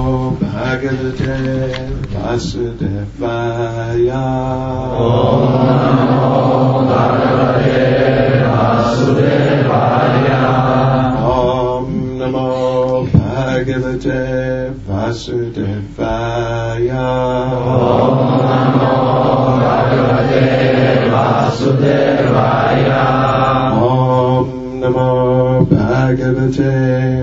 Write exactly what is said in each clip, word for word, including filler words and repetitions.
Bhagavate Vasudevaya. Om Namo Bhagavate Vasudevaya. Om Namo Bhagavate Vasudevaya. Om Namo Bhagavate Vasudevaya. Om Namo Bhagavate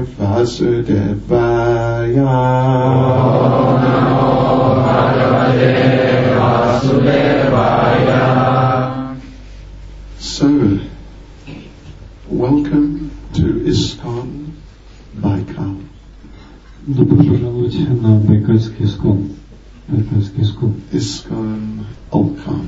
Vasudevaya. Om Namo Bhagavate Vasudevaya. So, welcome to ISKCON Baikal. Добро пожаловать на Байкальский искон. Байкальский искон. ISKCON Olkhon.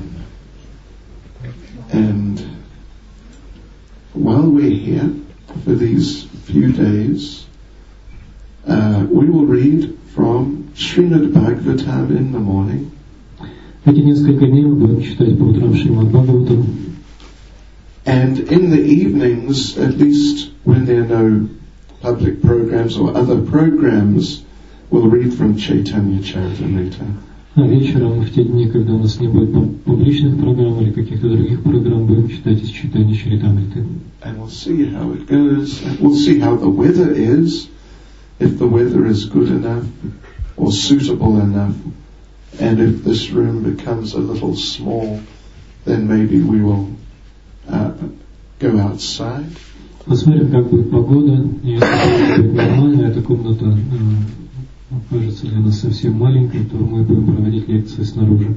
And while we're here for these few days, uh, we will read from Srimad Bhagavatam in the morning. Эти несколько дней мы будем читать по утрам Шримад Бхагаватам. And in the evenings, at least when there are no public programs or other programs, we'll read from Chaitanya Charitamrita. А вечером, в те дни, когда у нас не будет публичных программ или каких-то других программ, будем читать из Чайтаньи Чаритамриты. And we'll see how it goes. And we'll see how the weather is, if the weather is good enough or suitable enough. And if this room becomes a little small, then maybe we will uh, go outside. Посмотрим, как будет погода. Если будет нормально, эта комната э, окажется для нас совсем маленькой, то мы будем проводить лекции снаружи.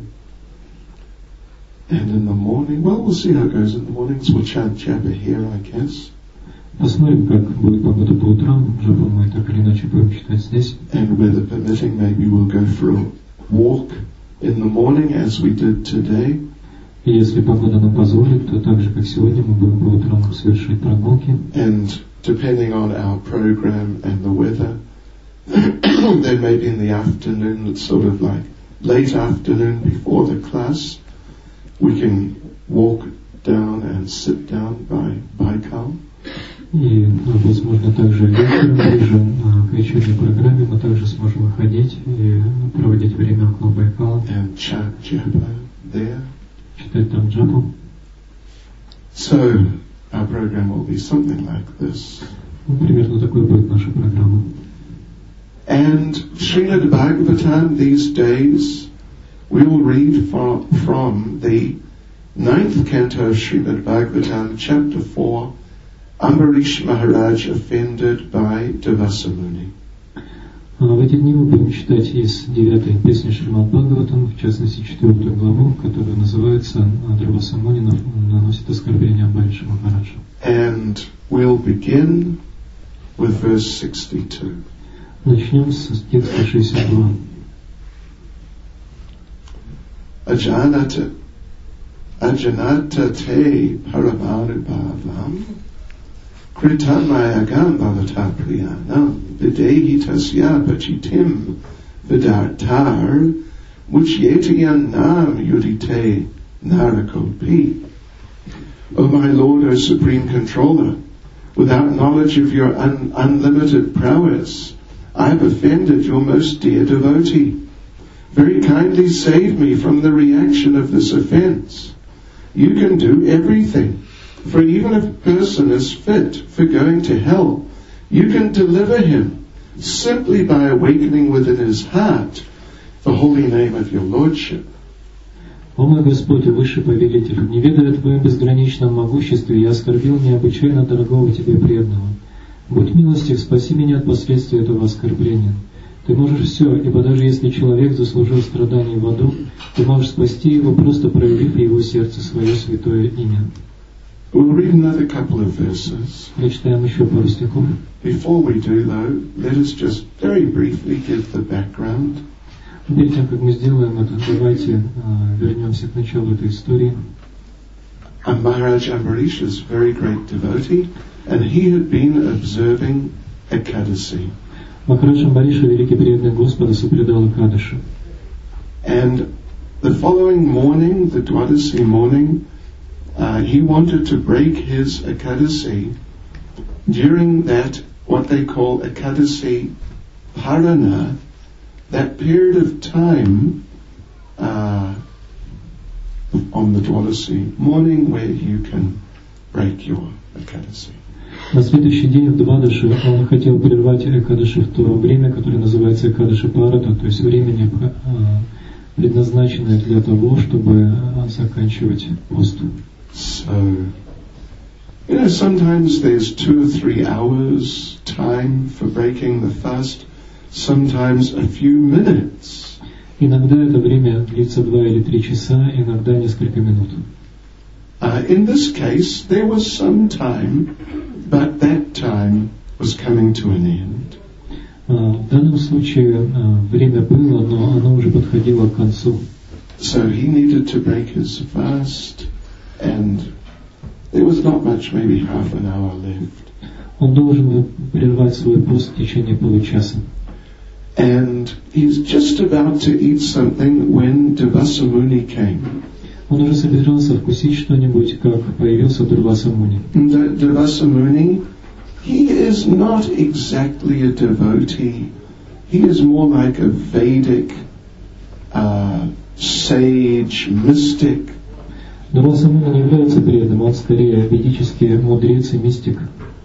And in the morning, well, we'll see how it goes. In the mornings, we'll chant japa here, I guess. Посмотрим, как будет погода по утрам. Джапу мы так или иначе будем читать здесь. And weather permitting, maybe we'll go for a walk in the morning as we did today. И если погода нам позволит, то так же, как сегодня, мы будем по утрам совершать прогулки. And depending on our program and the weather, then maybe in the afternoon, it's sort of like late afternoon before the class, we can walk down and sit down by Baikal. И, возможно, также вечером, ближе к вечерней программе, мы также сможем выходить и проводить время около Байкала. And chant japa there. Читать там джапу. So, our program will be something like this. Ну, примерно такой будет наша программа. And Srimad Bhagavatam these days, we will read from, from the ninth canto of Srimad Bhagavatam, chapter four, Ambarish Maharaj offended by Devasamuni. В эти дни мы будем читать из девятой песни Шримад Бхагаватам, в частности четвертую главу, которая называется «Девасамуни наносит оскорбление Амбариша Махараджа». And we'll begin with verse sixty-two. Начнем с текста шестьдесят два. Ajanata, ajanata te paramanubhavam kritamaya bhavata priyanam videhi tasya pachitim vidartar muchyetayan nam yudite narakopi. O my Lord, O Supreme Controller, without knowledge of your un- unlimited prowess, I have offended your most dear devotee. Very kindly save me from the reaction of this offense. You can do everything, for even if a person is fit for going to hell, you can deliver him simply by awakening within his heart the holy name of your Lordship. О мой Господь и Высший Повелитель, не ведая о Твоем безграничном могуществе, я оскорбил необычайно дорогого Тебе преданного. Будь милостив, спаси меня от последствий этого оскорбления. Ты можешь все, ибо даже если человек заслужил страданий в аду, Ты можешь спасти его, просто проявив в его сердце свое святое имя. We'll read another couple of verses. Прочитаем еще пару стихов. Before we do, though, let us just very briefly give the background. Перед тем, как мы сделаем это, давайте uh, вернемся к началу этой истории. And Maharaj Ambarish is a very great devotee, and he had been observing Ekadasi. Махарадж Амбариша, великий преданный Господа, соблюдал Экадаши. And the following morning, the Dwadasi morning, uh, he wanted to break his Ekadasi during that, what they call Ekadasi Parana that period of time uh, on the Dwalasi morning where you can break your Ekadasi. На следующий день в Двадаши он хотел прервать Экадаши в то время, которое называется Экадаши Парата, то есть времени, предназначенное для того, чтобы заканчивать пост. So, you know, sometimes there's two or three hours time for breaking the fast, sometimes a few minutes. Иногда это время длится два или три часа, иногда несколько минут. Uh, in this case, there was some time, but that time was coming to an end. Uh, в данном случае uh, время было, но оно уже подходило к концу. So he needed to break his fast, and there was not much, maybe half an hour left. Он должен был прервать свой пост в течение получаса. And he's just about to eat something when Durvasa Muni came. Он уже собирался вкусить что-нибудь, как появился Дурваса Муни. Durvasa Muni, he is not exactly a devotee. He is more like a Vedic uh, sage, mystic. Дурваса Муни не является преданным, он скорее ведический мудрец и мистик.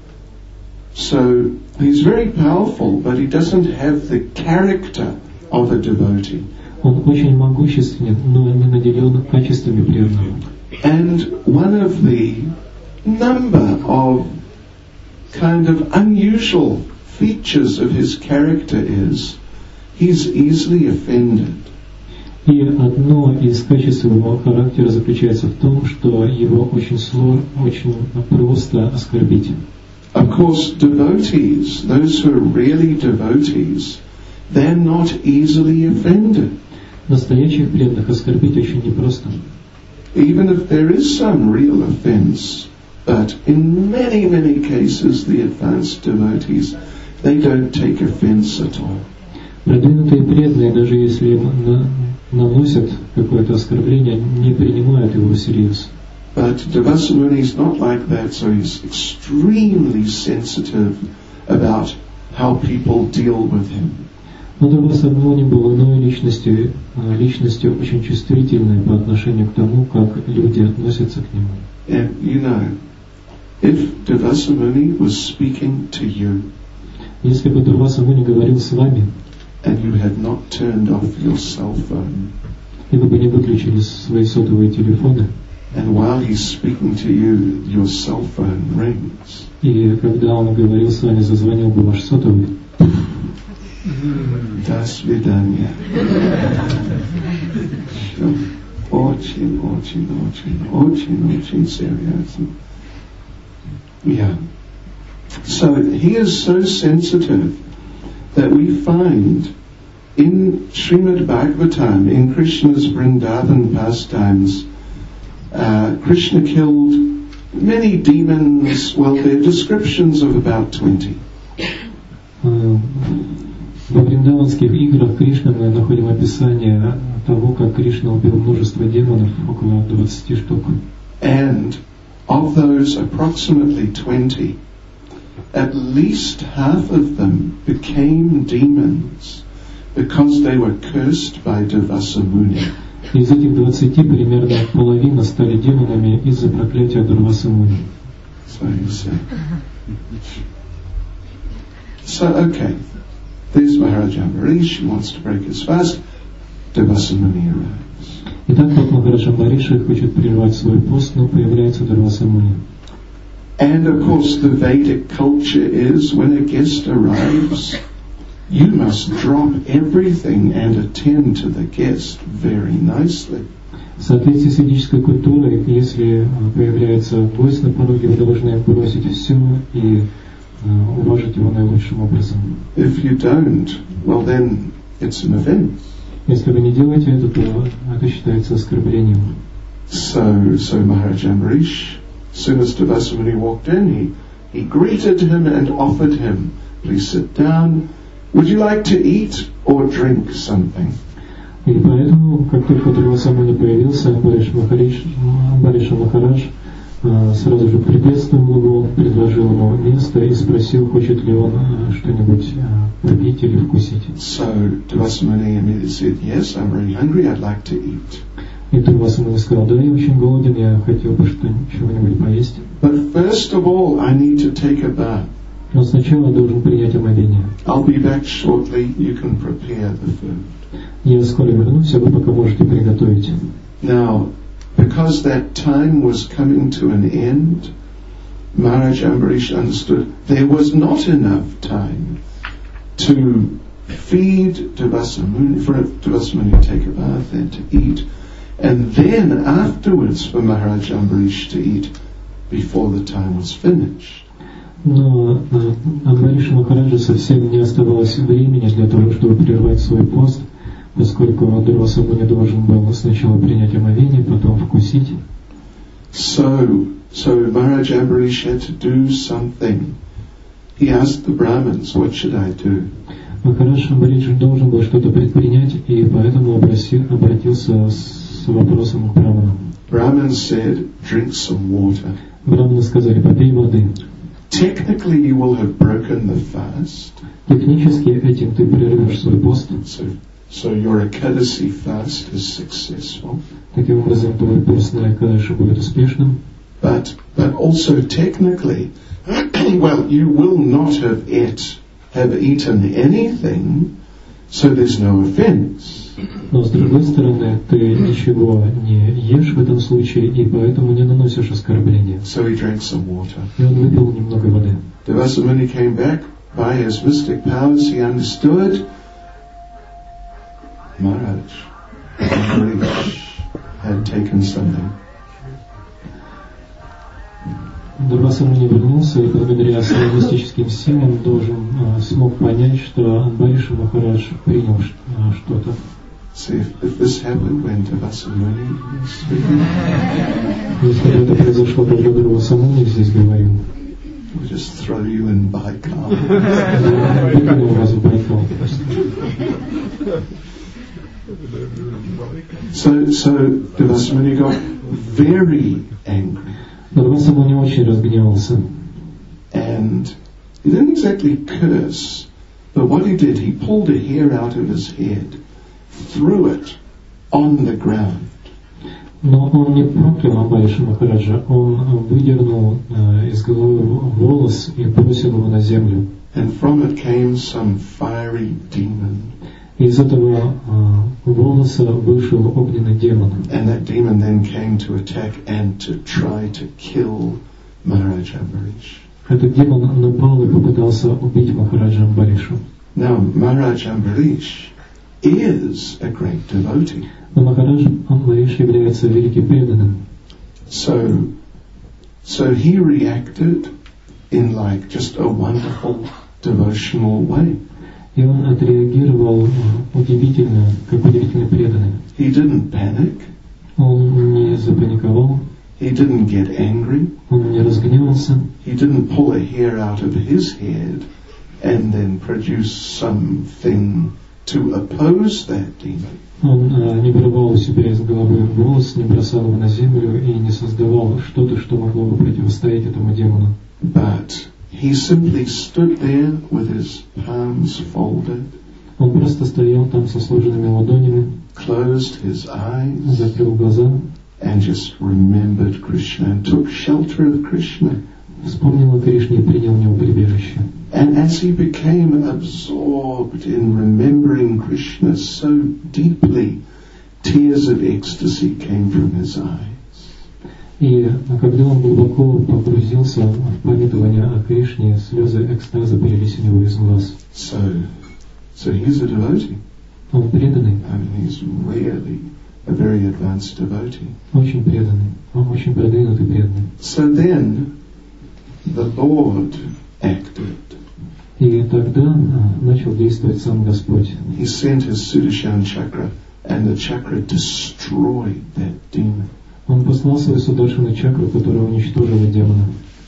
So he's very powerful, but he doesn't have the character of a devotee. Он очень могущественен, но не наделен качествами преданного. And one of the number of kind of unusual features of his character is he's easily offended. И одно из качеств его характера заключается в том, что его очень сложно, очень просто оскорбить. Of course, devotees, those who are really devotees, they're not easily offended. Настоящих преданных оскорбить очень непросто. Even if there is some real offense, but in many, many cases the advanced devotees, they don't take offense at all. Продвинутые преданные, даже если на, наносят какое-то оскорбление, не принимают его всерьез. But Durvasa Muni is not like that, so he's extremely sensitive about how people deal with him. Но Дурваса Муни был иной личностью, личностью очень чувствительной по отношению к тому, как люди относятся к нему. And you know, if Durvasa Muni was speaking to you, если бы Дурваса Муни говорил с вами, and you had not turned off your cell phone, и вы бы не выключили свои сотовые телефоны, and while he's speaking to you, your cell phone rings, и когда он говорил с вами, зазвонил бы ваш сотовый, До свидания. Очень, очень, очень, очень, очень серьезно. Yeah. So he is so sensitive that we find in Srimad Bhagavatam, in Krishna's Vrindavan pastimes, uh, Krishna killed many demons. Well, there are descriptions of about twenty. Во Вриндаванских играх Кришны мы находим описание того, как Кришна убил множество демонов, около двадцати штук. And of those approximately twenty, at least half of them became demons because they were cursed by Durvasa Muni. Из этих двадцати примерно половина стали демонами из-за проклятия Дурваса Муни. So you see. So okay. There's Maharaj Ambarish, who wants to break his fast. Durvasa Muni arrives. Итак, вот Махарадж Амбариши хочет прервать свой пост, но появляется Дурваса Муни. And of course the Vedic culture is when a guest arrives, you must drop everything and attend to the guest very nicely. В соответствии с ведической культурой, если появляется гость на пороге, вы должны бросить все и уважить его наилучшим образом. If you don't, well then it's an offense. Если вы не делаете это, то это считается оскорблением. So, so Maharaj Ambarish, as soon as Durvasa Muni walked in, he, he greeted him and offered him, please sit down. Would you like to eat or drink something? И поэтому, как только Дурваса Муни появился, Амбариша Махарадж сразу же приветствовал его, предложил ему место и спросил, хочет ли он что-нибудь попить или вкусить. So Durvasa Muni immediately said, yes, I'm very hungry, I'd like to eat. И Durvasa Muni сказал, да, я очень голоден, я хотел бы что-нибудь поесть. But first of all, I need to take a bath. Но сначала я должен принять омовение. I'll be back shortly, you can prepare the food. Я скоро вернусь, а вы пока можете приготовить. Now, because that time was coming to an end, Maharaj Ambarish understood there was not enough time to feed Durvasa Muni, for Durvasa Muni to take a bath and to eat, and then afterwards for Maharaj Ambarish to eat before the time was finished. Но Амбаришу Махараджа совсем не оставалось времени для того, чтобы прервать свой пост, поскольку Дурваса Муни должен был сначала принять омовение, потом вкусить. So, so Maharaj Ambarish had to do something. He asked the Brahmins, what should I do? Махарадж Амбаридж должен был что-то предпринять, и поэтому обратил, обратился с вопросом к браманам. Brahmins said, drink some water. Браманы сказали, попей воды. Technically you will have broken the fast. Технически этим ты прервешь свой пост. So, so your Ekadasi fast is successful. Таким образом, твой пост на Экадаши будет успешным. But, but also technically, well, you will not have ate, have eaten anything, so there's no offense. Но с другой стороны, ты ничего не ешь в этом случае, и поэтому не наносишь оскорбления. So he drank some water. И он выпил немного воды. Durvasa Muni came back. By his mystic powers, he understood Maharaj had taken something. Дурваса Муни вернулся, и благодаря своим мистическим силам должен, смог понять, что Амбариша Махарадж принял что-то. See, if, if this happened when Durvasa Muni was speaking, если это произошло, когда Дурваса Муни здесь говорил, we'll just throw you in Baikal. выкинул вас в Байкал. So, so Durvasa Muni got very angry. Дурваса Муни очень разгневался. And he didn't exactly curse, but what he did, he pulled a hair out of his head, threw it on the ground. Но он не проклял Амбариша Махараджа, он выдернул э, из головы волос и бросил его на землю. And from it came some fiery demon. Из этого э, волоса вышел огненный демон. And that demon then came to attack and to try to kill Maharaj Ambarish. Этот демон напал и попытался убить Махараджа Амбаришу. Now, Maharaj Ambarish is a great devotee. Но Махарадж Амбариш является великим преданным. So, so he reacted in like just a wonderful devotional way. И он отреагировал удивительно, как удивительно преданный. He didn't panic. Он не запаниковал. He didn't get angry. Он не разгневался. He didn't pull a hair out of his head and then produce something to oppose that demon. Он э, не вырывал у себя из головы волос, не бросал его на землю и не создавал что-то, что могло бы противостоять этому демону. But he simply stood there with his palms folded, Он просто стоял там со сложенными ладонями, closed his eyes, закрыл глаза, and just remembered Krishna and took shelter of Krishna. вспомнил о Кришне и принял в него прибежище. And as he became absorbed in remembering Krishna so deeply, tears of ecstasy came from his eyes. И когда он глубоко погрузился в памятование о Кришне, слезы экстаза полились у него из глаз. So, so he's a devotee. Он преданный, I mean, he's really a very advanced devotee. очень преданный, он очень продвинутый преданный. So then, the Lord acted. И тогда а, начал действовать сам Господь. He sent his Sudarshan chakra, and the chakra destroyed that demon. Он послал свою Сударшана чакру, которая уничтожила демона.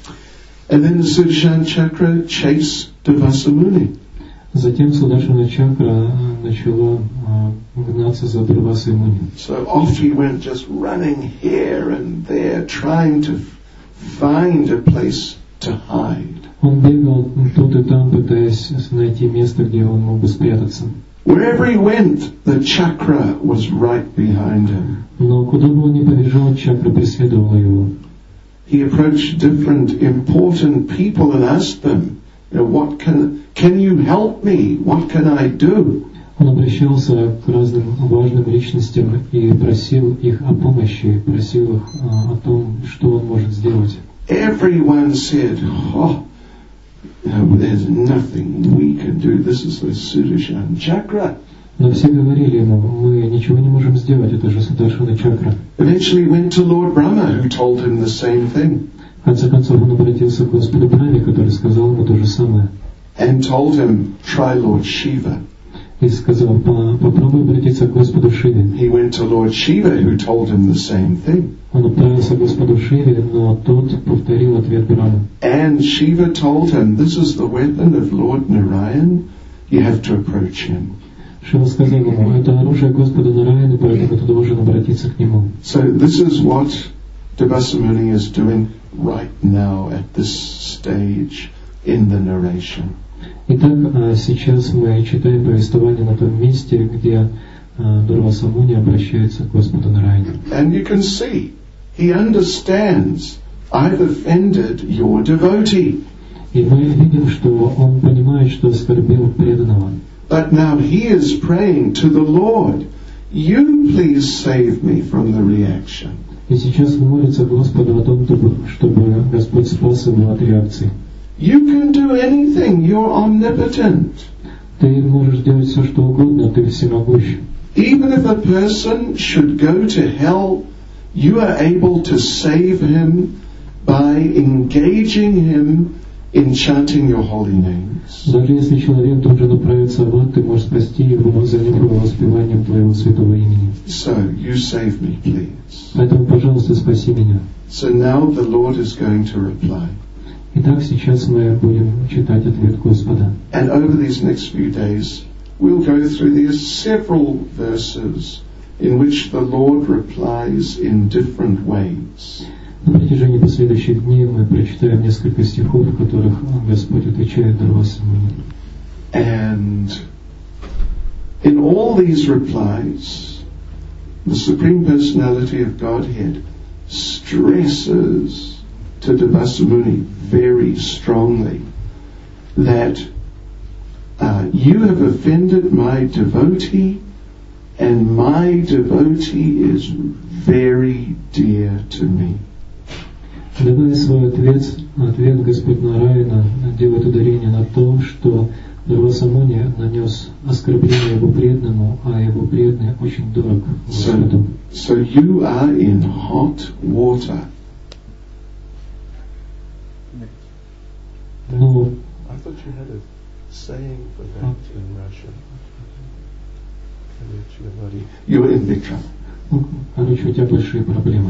And then the Sudarshan chakra chased Durvasa Muni. Затем Сударшана чакра начала а, гнаться за Дурвасой Муни. So off he went, just running here and there, trying to find a place to hide. Он бегал тут и там, пытаясь найти место, где он мог бы спрятаться. Wherever he went, the chakra was right behind him. Но куда бы он ни побежал, чакра преследовала его. He approached different important people and asked them, you know, what can, can you help me? What can I do? Он обращался к разным важным личностям и просил их о помощи, просил их о том, что он может сделать. Everyone said, oh, no, there's nothing we can do. This is the Sudarshan chakra. Но все говорили ему, мы ничего не можем сделать, это же Сударшана чакра. Eventually went to Lord Brahma, who told him the same thing. В конце концов он обратился к Господу Брахме, который сказал ему то же самое. And told him, try Lord Shiva. И сказал, попробуй обратиться к Господу Шиве. He went to Lord Shiva, who told him the same thing. Он отправился к Господу Шиве, но тот повторил ответ Брамы. And Shiva told him, this is the weapon of Lord Narayan, you have to approach him. Шива сказал ему, это оружие Господа Нараяны, поэтому ты должен обратиться к нему. So this is what Durvasa Muni is doing right now at this stage in the narration. Итак, сейчас мы читаем повествование на том месте, где Дурваса Муни обращается к Господу Нараяне. And you can see, he understands, I've offended your devotee. И мы видим, что он понимает, что оскорбил преданного. But now he is praying to the Lord, you please save me from the reaction. И сейчас он молится Господу о том, чтобы Господь спас его от реакции. You can do anything, you're omnipotent. Ты можешь делать все, что угодно, ты всемогущ. Even if a person should go to hell, you are able to save him by engaging him in chanting your holy names. Даже если человек должен отправиться в ад, ты можешь спасти его, заняв его воспеванием твоего святого имени. So, you save me, please. Поэтому, пожалуйста, спаси меня. So now the Lord is going to reply. Итак, сейчас мы будем читать ответ Господа. And over these next few days, we'll go through these several verses in which the Lord replies in different ways. На протяжении последующих дней мы прочитаем несколько стихов, в которых Господь отвечает Дурваса Муни. And in all these replies, the Supreme Personality of Godhead stresses to Durvasa Muni very strongly that uh, you have offended my devotee, and my devotee is very dear to me. Давая свой ответ, ответ Господь Нараяна делает ударение на то, что Дурваса Муни нанес оскорбление его преданному, а его преданный очень дорог Господу. So, so you are in hot water. Ну, I thought you had a saying for that in Russian. You're in big trouble. Ну, короче, у тебя большие проблемы.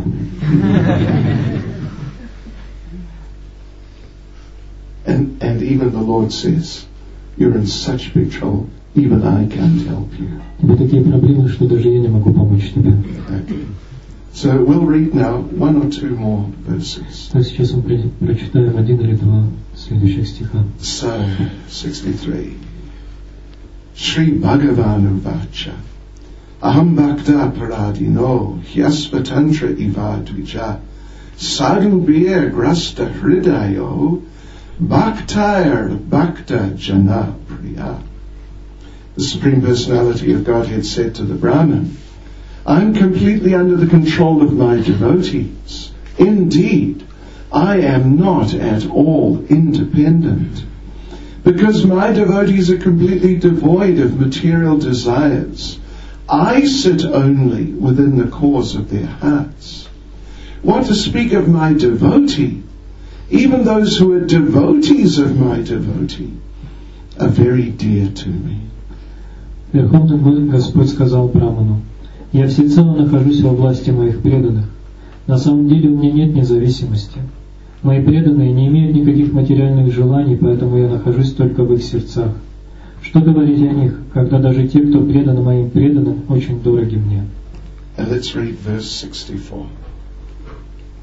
And, and even the Lord says, you're in such big trouble, even I can't help you. У тебя такие проблемы, что даже я не могу помочь тебе. Okay. So we'll read now one or two more verses. Так, сейчас мы прочитаем один или два следующих стиха. So, sixty-three. Shri Bhagavan Uvacha Aham Bhakta Paradino Hyasvatantra Ivadvija Sadhu Bir Grasta Hridayo Bhaktair Bhakta Jana Priya. The Supreme Personality of Godhead said to the Brahman, I'm completely under the control of my devotees. Indeed, I am not at all independent. Because my devotees are completely devoid of material desires, I sit only within the cause of their hearts. What to speak of my devotee? Even those who are devotees of my devotee are very dear to me. Верховный Господь сказал Браману, «Я всецело нахожусь во власти моих преданных. На самом деле у меня нет независимости. Мои преданные не имеют никаких материальных желаний, поэтому я нахожусь только в их сердцах. Что говорить о них, когда даже те, кто предан моим преданным, очень дороги мне?» And let's read verse sixty-four.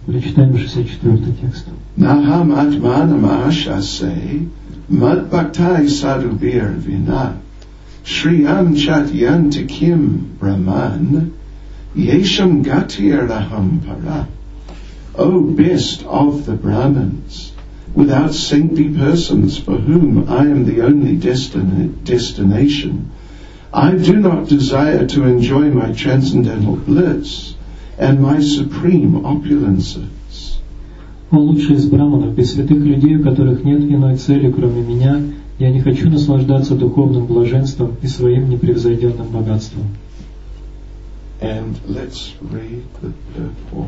Прочитаем шестьдесят четвёртый текст. Naham atmanam ashase mad bhaktai sadhubir vina shriyam chatyantikim brahman yesham gatir laham para. O best of the Brahmins, without saintly persons for whom I am the only destin- destination, I do not desire to enjoy my transcendental bliss and my supreme opulences. О лучший из браманов, без святых людей, у которых нет иной цели, кроме меня, я не хочу наслаждаться духовным блаженством и своим непревзойденным богатством. And let's read the purport.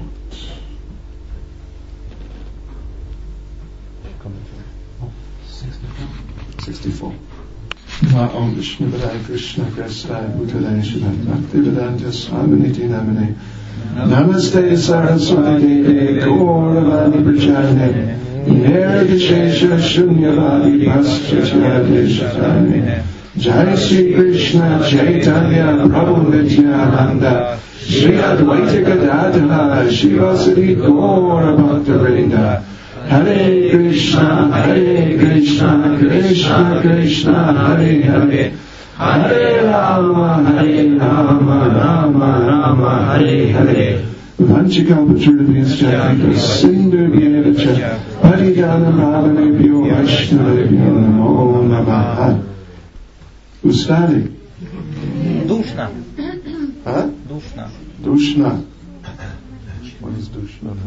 sixty-four. Om Vishnu Padaya Krishna Prasthaya Bhutale Shri Bhaktivedanta Swaminiti Namane Namaste Saraswati Gauravani Prachane Nirvishesha Shunyavadi Paschachayate Shatane Jai Sri Krishna Chaitanya Prabhu Nityananda Shri Advaita Gadadhara Shivasati Gaura Bhaktivinoda Hare Krishna, Hare Krishna, Krishna Krishna, Hare Hare, Hare Rama, Hare Rama, Rama Rama, Hare Hare. Vanchikalpatrubhyascha, Sindhubhyevacha, Paridhanam Bhavanebhyo Vaishnavebhyo Namo Namaha. Who's starting? Dushna. Huh? Dushna. Dushna. What is Dushna?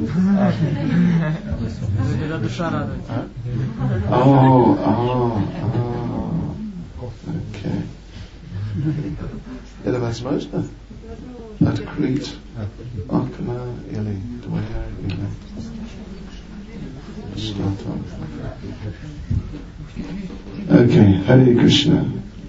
Oh, oh, oh. Okay. Är det возможно? Открыть окна или двери или что-то? Okay, Hare Krishna.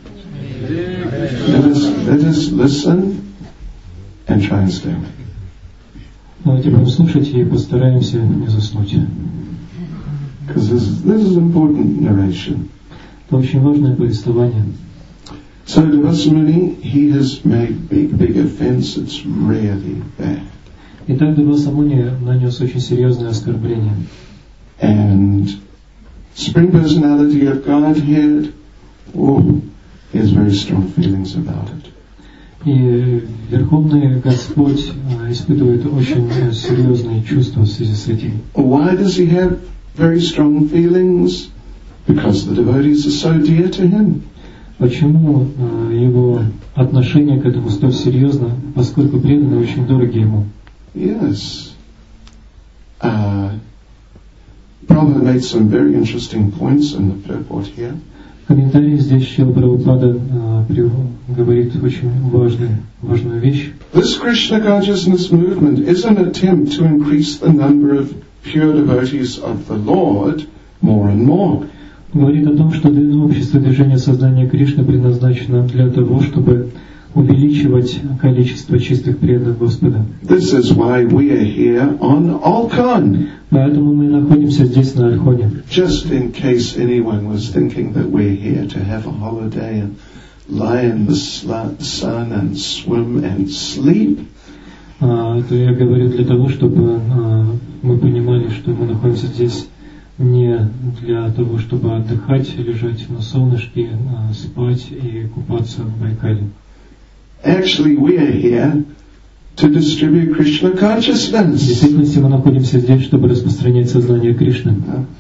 Let us, let us listen and try and stay awake. Давайте будем слушать и постараемся не заснуть. Because this, this is important narration. Это очень важное повествование. So Devasmuni, he has made big, big offense. It's really bad. Итак, Девасамуни нанес очень серьезное оскорбление. And Supreme Personality of Godhead, oh, he has very strong feelings about it. И Верховный Господь испытывает очень серьезные чувства в связи с этим. Why does he have very strong feelings? Because the devotees are so dear to him. Почему его отношение к этому столь серьезно, поскольку преданные очень дороги ему? Yes. Uh, Prabhupada made some very interesting points in the purport here. В комментарии здесь Шрила Прабхупада говорит очень важную, важную вещь. This Krishna consciousness movement is an attempt to increase the number of pure devotees of the Lord more and more. Говорит о том, что общество движения сознания Кришны предназначено для того, чтобы увеличивать количество чистых преданных Господа. This is why we are here on Alcon. Поэтому мы находимся здесь на Альхоне. Just in case anyone was thinking that we're here to have a holiday and lie in the sun and swim and sleep. А, то я говорю для того, чтобы а, мы понимали, что мы находимся здесь не для того, чтобы отдыхать, лежать на солнышке, а, спать и купаться в Байкале. Actually, we are here to distribute Krishna consciousness. В действительности мы находимся здесь, чтобы распространять сознание Кришны.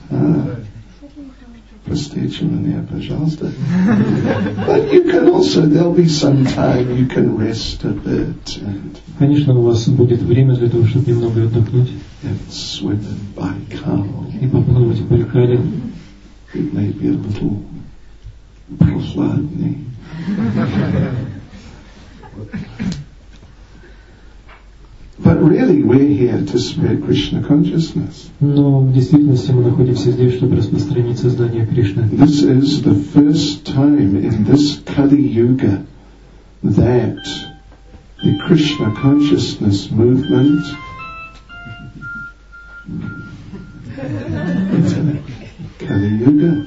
Простите меня, пожалуйста. But you can also, there'll be some time you can rest a bit and. Конечно, у вас будет время для того, чтобы немного отдохнуть. And swim in Baikal. И поплавать в Байкале. It may be a little прохладный. But really, we're here to spread Krishna consciousness. Но в действительности мы находимся здесь, чтобы распространить сознание Кришны. This is the first time in this Kali Yuga that the Krishna consciousness movement Kali Yuga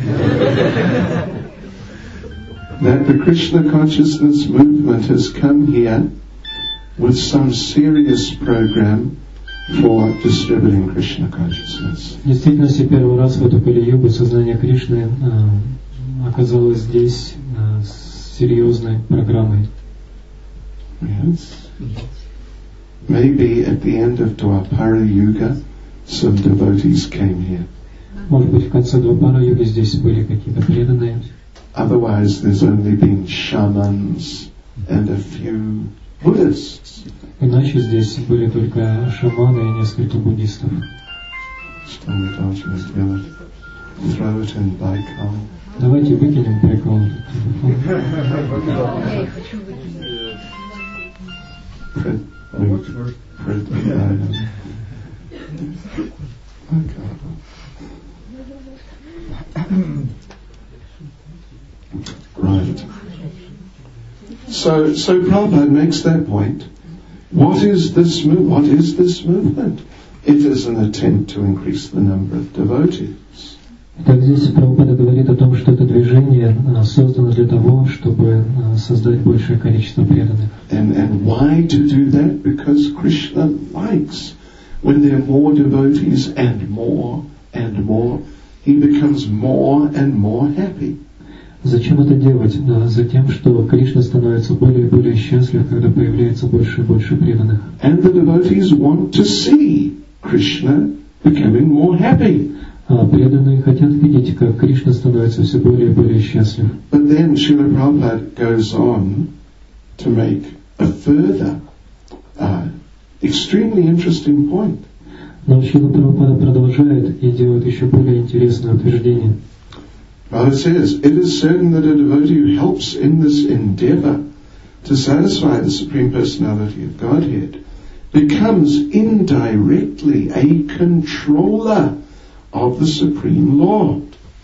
that the Krishna consciousness movement has come here with some serious program for distributing Krishna consciousness. В действительности, первый раз в эту Кали-югу сознание Кришны а, оказалось здесь а, с серьезной программой. Yes. Maybe at the end of Dwapara Yuga, some devotees came here. Может быть, в конце Двапара-юги здесь были какие-то преданные. Otherwise, there's only been shamans and a few Buddhists. Иначе здесь были только шаманы и несколько буддистов. Throw it in Baikal. Давайте выкинем Байкал. Fred, Fred, Fred, Right. So, so Prabhupada makes that point. What is this move? What is this movement? It is an attempt to increase the number of devotees. Так здесь Прабхупада говорит о том, что это движение создано для того, чтобы создать большее количество преданных. And and why to do that? Because Krishna likes when there are more devotees and more and more, he becomes more and more happy. Зачем это делать? Затем, что Кришна становится более и более счастлив, когда появляется больше и больше преданных. And the devotees want to see Krishna becoming more happy. А преданные хотят видеть, как Кришна становится все более и более счастлив. But then Srila Prabhupada goes on to make a further uh, extremely interesting point. Но Шрила Прабхупада продолжает и делает еще более интересное утверждение. Prabhupada says, it is certain that a devotee who helps in this endeavor to satisfy the Supreme Personality of Godhead becomes indirectly a controller of the Supreme Lord.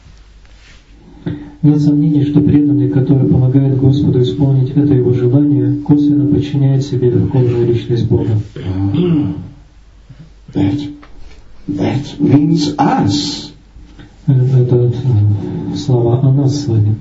Нет сомнений, что преданный, который помогает Господу исполнить это его желание, косвенно подчиняет себе Верховную Личность Бога. Ah, that, that means us. Это слова о нас с вами.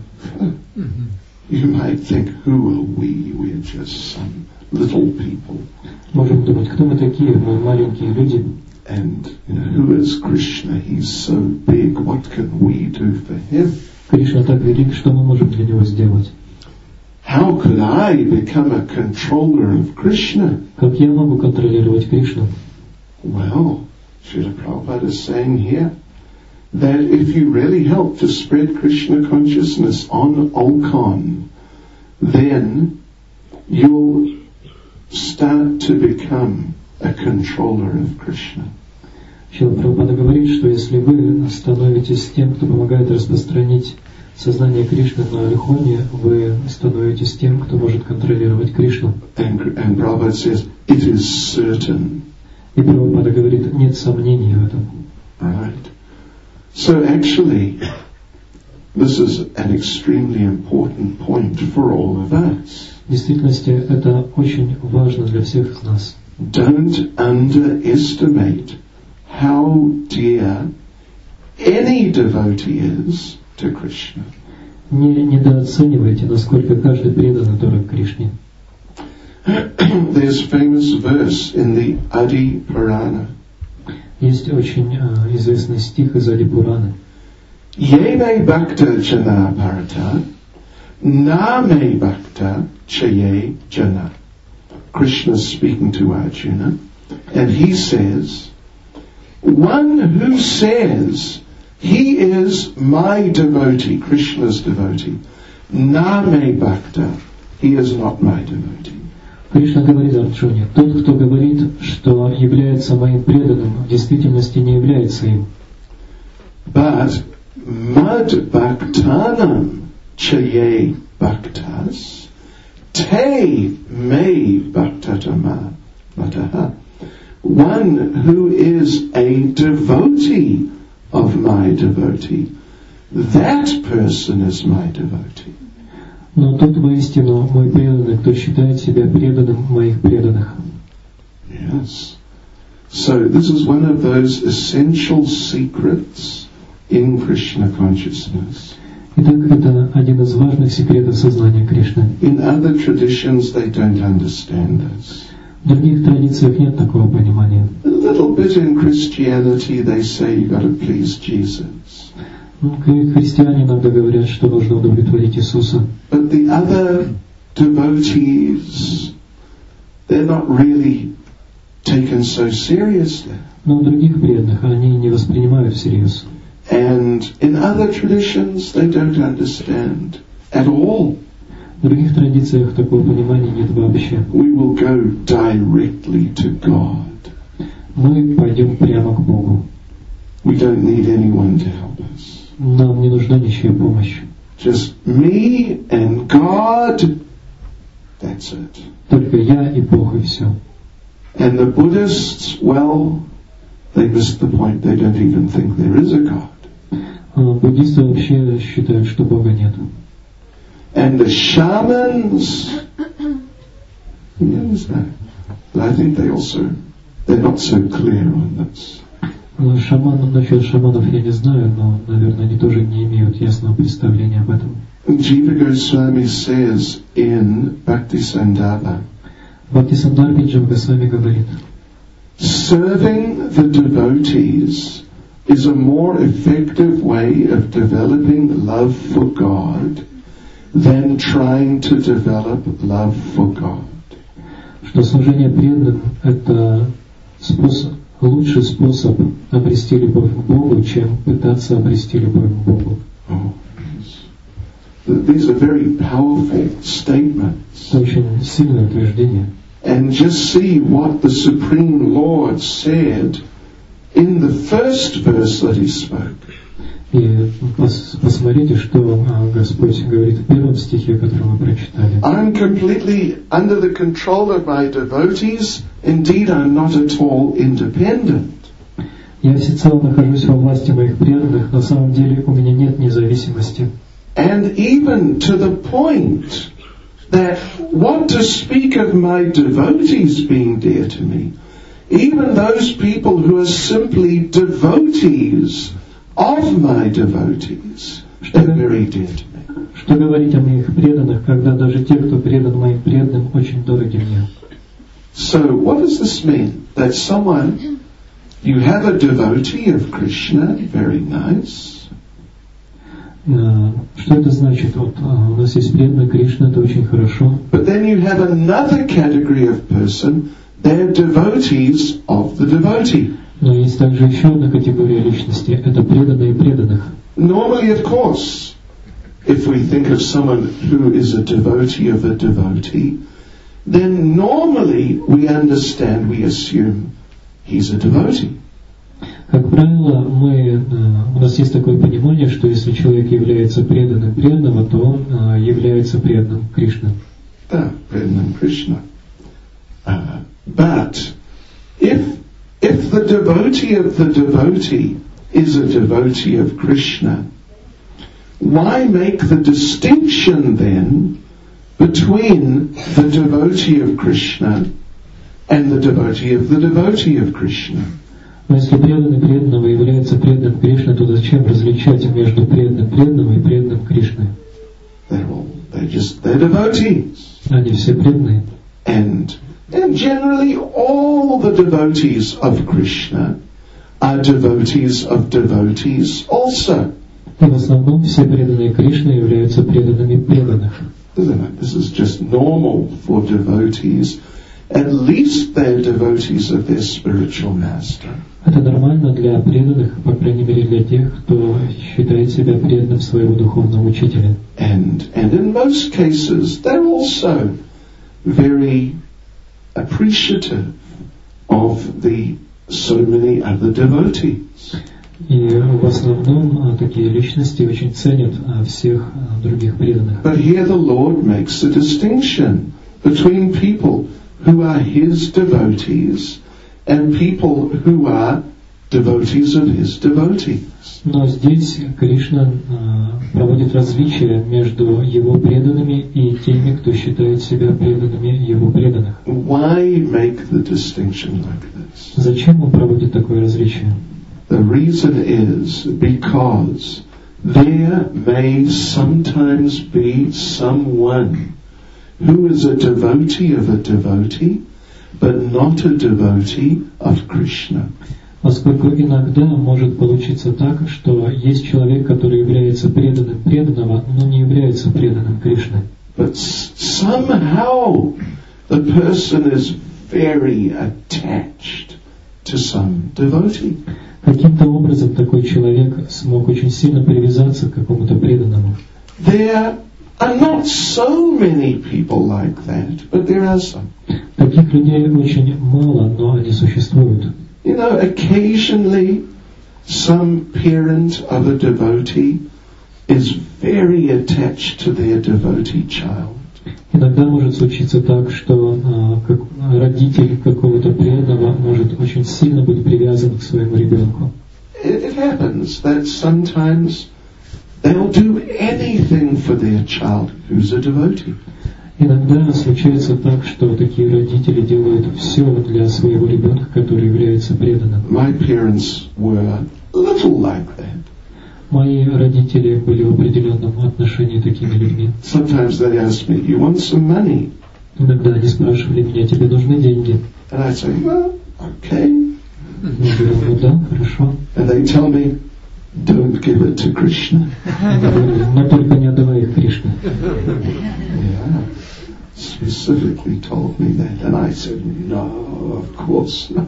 You might think, who are we? We're just some little people. Можем думать, кто мы такие? Мы маленькие люди. And you know, who is Krishna? He's so big. What can we do for him? Кришна так велик, что мы можем для него сделать? How could I become a controller of Krishna? Как я могу контролировать Кришну? Well, Srila Prabhupada is saying here that if you really help to spread Krishna consciousness on Olkon, then you'll start to become a controller of Krishna. Шрила Прабхупада говорит, что если вы становитесь тем, кто помогает распространить сознание Кришны на Орихоне, вы становитесь тем, кто может контролировать Кришну. And, and Prabhupada says, it is certain. И Прабхупада говорит, нет сомнений в этом. Right. So actually, this is an extremely important point for all of us. В действительности это очень важно для всех из нас. Don't underestimate how dear any devotee is to Krishna. Не недооценивайте, насколько каждый преданный дорог Кришне. There's a famous verse in the Adi Purana. Есть очень uh, известный стих из Ади Пураны. Yeme bhakta jana bharata, name bhakta chaye jana. Krishna speaking to Arjuna, and he says, one who says he is my devotee, Krishna's devotee, name bhakta, he is not my devotee. Кришна говорит Арджуне, тот, кто говорит, что является моим преданным, в действительности не является им. But mad bhaktanam chaye bhaktas te me bhaktatama mataha. One who is a devotee of my devotee, that person is my devotee. Но тот воистину мой преданный, кто считает себя преданным моих преданных. Yes. So this is one of those essential secrets in Krishna consciousness. Итак, это один из важных секретов сознания Кришны. In other traditions they don't understand this. В других традициях нет такого понимания. A little bit in Christianity they say you got to please Jesus. Ну, христиане иногда говорят, что должно удовлетворить Иисуса. But the other devotees, they're not really taken so seriously. Но у других преданных они не воспринимают всерьез. And in other traditions they don't understand at all. В других традициях такого понимания нет вообще. We will go directly to God. Мы пойдем прямо к Богу. We don't need anyone to help us. Нам не нужна ничья помощь. Just me and God. That's it. Только я и Бог, и все. And the Buddhists, well, they missed the point. They don't even think there is a God. А буддисты вообще считают, что Бога нет. And the shamans, yeah, that. But I think they also, they're not so clear on this. Шаман, насчет шаманов я не знаю, но, наверное, они тоже не имеют ясного представления об этом. Jiva Goswami says in Bhaktisandara, Бхактисандарбхи Джива Госвами говорит, serving the devotees is a more effective way of developing love for God than trying to develop love for God. Что служение преданным – это способ, лучший способ обрести любовь к Богу, чем пытаться обрести любовь к Богу. Oh, yes. These are very powerful statements. Это очень сильное утверждение. And just see what the Supreme Lord said in the first verse that he spoke. И пос, посмотрите, что Господь говорит в первом стихе, который мы прочитали. I'm completely under the control of my devotees. Indeed, I'm not at all independent. Я всецело нахожусь во власти моих преданных, на самом деле у меня нет независимости. And even to the point that what to speak of my devotees being dear to me, even those people who are simply devotees of my devotees, they're very dear to me. Что говорить о моих преданных, когда даже те, кто предан моим преданным, очень дороги мне. So what does this mean? That someone, you have a devotee of Krishna, very nice. Что это значит? Вот, у нас есть преданный Кришна, это очень хорошо. But then you have another category of person, they're devotees of the devotee. Но есть также еще одна категория личности, это преданные преданных. Normally, of course, if we think of someone who is a devotee of a devotee, then normally we understand, we assume he's a devotee. Как правило, мы, у нас есть такое понимание, что если человек является преданным преданного, то он является преданным Кришны. Да, преданным Кришна. Uh, but if if the devotee of the devotee is a devotee of Krishna, why make the distinction then between the devotee of Krishna and the devotee of the devotee of Krishna? Но если преданный преданного является преданным Кришны, то зачем различать между преданным преданного и преданным Кришны? They're all, they're just, they're devotees. Они все преданные. And, and generally all the devotees of Krishna are devotees of devotees also. И в основном все преданные Кришны являются преданными преданных. This is just normal for devotees. At least they're devotees of their spiritual master. Это нормально для преданных, по крайней мере для тех, кто считает себя преданным своего духовного учителя. And and in most cases, they're also very appreciative of the so many other devotees. И в основном такие личности очень ценят всех других преданных. But here the Lord makes a distinction between people who are His devotees and people who are devotees of His devotees. Но здесь Кришна э, проводит различие между Его преданными и теми, кто считает себя преданными Его преданных. Why make the distinction like this? Зачем Он проводит такое различие? The reason is because there may sometimes be someone who is a devotee of a devotee, but not a devotee of Krishna. Поскольку иногда может получиться так, что есть человек, который является преданным преданного, но не является преданным Кришны. But somehow the person is very attached to some devotee. Каким-то образом такой человек смог очень сильно привязаться к какому-то преданному. There are not so many people like that, but there are some. Таких людей очень мало, но они существуют. You know, occasionally some parent of a devotee is very attached to their devotee child. Иногда может случиться так, что а, как, родитель какого-то преданного может очень сильно быть привязан к своему ребенку. It, it happens that sometimes they'll do anything for their child who's a devotee. Иногда случается так, что такие родители делают все для своего ребенка, который является преданным. My parents were a little like that. Мои родители были в определенном отношении такими людьми. Sometimes they asked me, "You want some money?" Иногда они спрашивали меня: тебе нужны деньги? And I'd say, "Well, okay." Я говорил: ну да, хорошо. And they tell me, "Don't give it to Krishna." Они говорили: но только не отдавай их Кришне. Yeah, specifically told me that, and I said, "No, of course not."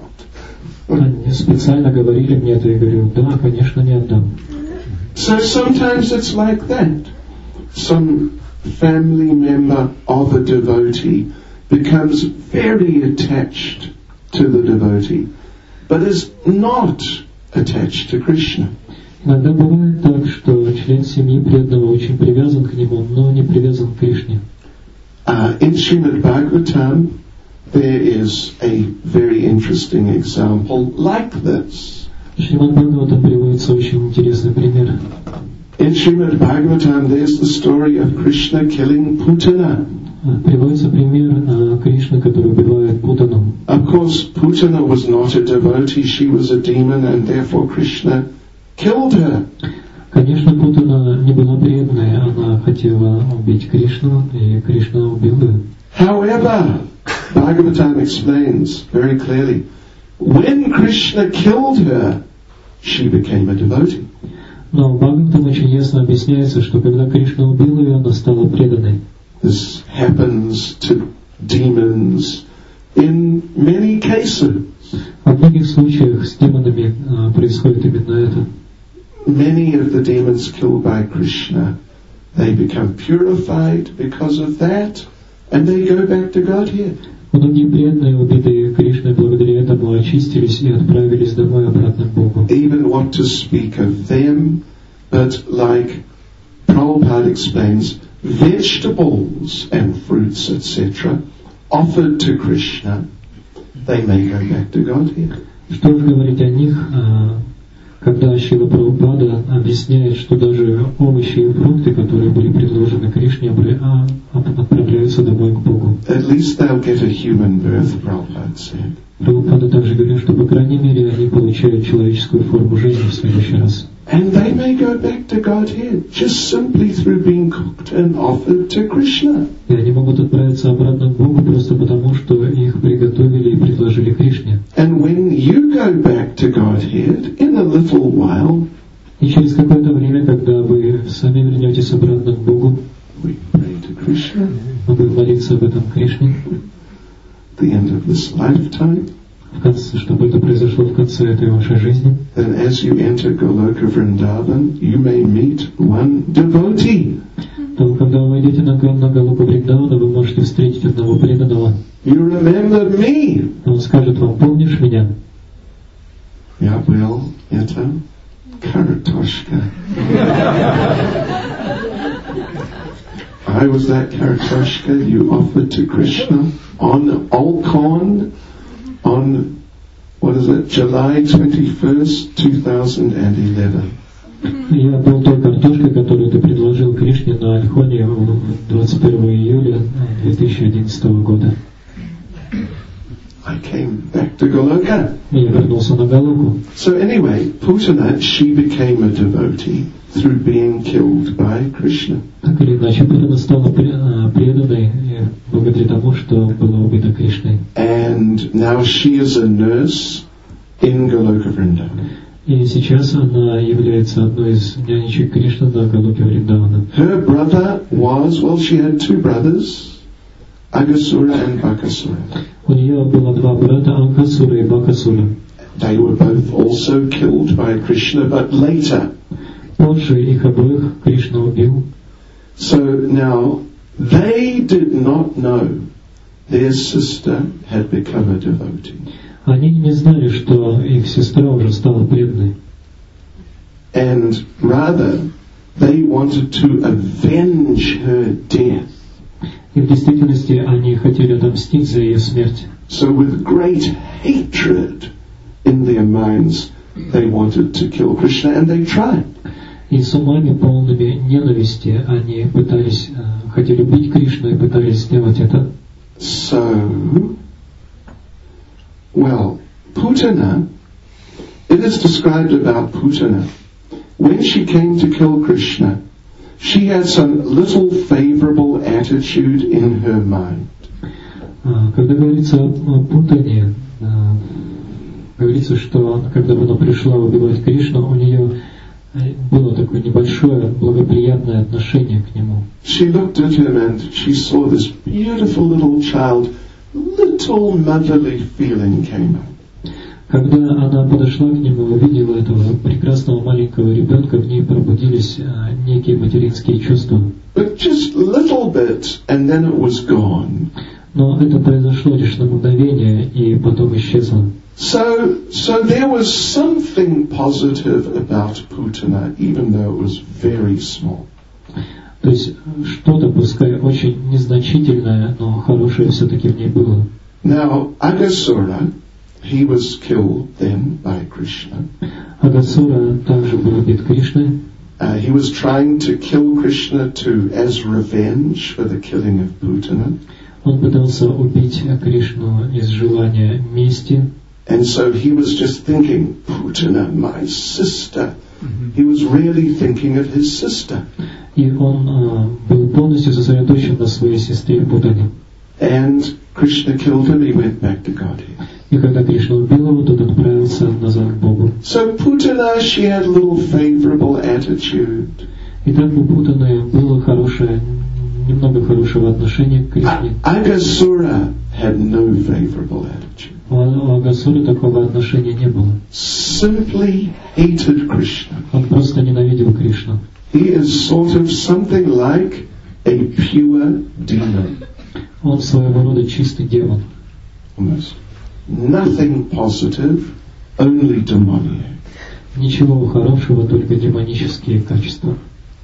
Они специально говорили мне это, и говорю: да, конечно, не отдам. So sometimes it's like that. Some family member of a devotee becomes very attached to the devotee, but is not attached to Krishna. Иногда бывает так, что член семьи преданного очень привязан к нему, но не привязан к Кришне. Uh, in Srimad Bhagavatam, there is a very interesting example like this. В Шримад Бхагаватам приводится очень интересный пример. In Srimad Bhagavatam, there's the story of Krishna killing Putana. Приводится пример Кришны, который убивает Путану. Of course, Putana was not a devotee; she was a demon, and therefore Krishna killed her. Конечно, Путана не была преданной, она хотела убить Кришну, и Кришна убил ее. However, Bhagavatam explains very clearly, when Krishna killed her, she became a devotee. Но в Бхагаватам очень ясно объясняется, что когда Кришна убил ее, она стала преданной. This happens to demons in many cases. Во многих случаях с демонами а, происходит именно это. Many of the demons killed by Krishna, they become purified because of that, and they go back to Godhead. Многие преданные, убитые Кришной, благодаря этому очистились и отправились домой обратно к Богу. Even what to speak of them, but like Prabhupada explains, vegetables and fruits, et cetera, offered to Krishna, they may go back to Godhead. Что же говорить о них, когда Шрила Прабхупада объясняет, что даже овощи и фрукты, которые были предложены Кришне, отправляются домой к Богу. At least they'll get a human birth, Prabhupada said. Прабхупада также говорит, что, по крайней мере, они получают человеческую форму жизни в следующий раз. And they may go back to Godhead just simply through being cooked and offered to Krishna. И они могут отправиться обратно к Богу просто потому, что их приготовили и предложили Кришне. And when you go back to Godhead in a little while, и через какое-то время, когда вы сами вернетесь обратно к Богу, we pray to Krishna. Мы будем молиться об этом Кришне. The end of this lifetime. В конце, чтобы это произошло в конце этой вашей жизни. Then as you enter Goloka Vrindavan, you may meet one devotee. То, когда вы войдете на, на Галоку Вриндавана, вы можете встретить одного преданного. You remember me. Он скажет вам: помнишь меня? Я был это картошка. I was that kartoshka you offered to Krishna on Alcon on, what is it, July twenty-first, two thousand eleven. Я был той картошкой, которую ты предложил Кришне на Альхоне двадцать первого июля две тысячи одиннадцатого года. I came back to Goloka. Я вернулся на Галоку. So anyway, Putana, she became a devotee through being killed by Krishna. Так или иначе, Путана стала преданной благодаря тому, что была убита Кришной. And now she is a nurse in Goloka Vrindavan. И сейчас она является одной из нянечек Кришны на Галоке Вриндавана. Her brother was, well, she had two brothers, Aghasura and Bakasura. У нее было два брата, Агасура и Бакасура. They were both also killed by Krishna, but later. Позже их обоих Кришна убил. So now, they did not know their sister had become a devotee. Они не знали, что их сестра уже стала преданной. And rather, they wanted to avenge her death. И в действительности они хотели отомстить за ее смерть. So with great hatred in their minds, they wanted to kill Krishna, and they tried. И с умами полными ненависти они пытались, хотели убить Кришну и пытались сделать это. So, well, Putana, it is described about Putana. When she came to kill Krishna, she had some little favorable attitude in her mind. Когда говорится о Путане, говорится, что когда она пришла убивать Кришну, у нее было такое небольшое благоприятное отношение к нему. She looked at him and she saw this beautiful little child, little motherly feeling came up. Когда она подошла к нему и увидела этого прекрасного маленького ребенка, в ней пробудились некие материнские чувства. But just a little bit, and then it was gone. Но это произошло лишь на мгновение и потом исчезло. So, so there was something positive about Putana, even though it was very small. То есть что-то, пускай очень незначительное, но хорошее все-таки в ней было. Now, Aghasura, he was killed then by Krishna. Агасура также был убит Кришной. Uh, he was trying to kill Krishna to as revenge for the killing of Putana. Он пытался убить Кришну из желания мести. And so he was just thinking, Putana, my sister. Mm-hmm. He was really thinking of his sister. И он uh, был полностью сосредоточен на своей сестре Путане. And Krishna killed him, he went back to Godhead. И когда Кришна убил его, тот отправился назад к Богу. So Putana, she had a little favorable attitude. И так у Путаны было хорошее, немного хорошего отношения к Кришне. Aghasura had no favorable attitude. У Агасуры такого отношения не было. Simply hated Krishna. Он просто ненавидел Кришну. He is sort of something like a pure demon. Он своего рода чистый демон. Almost. Nothing positive, only demoniac. Ничего хорошего, только демонические качества.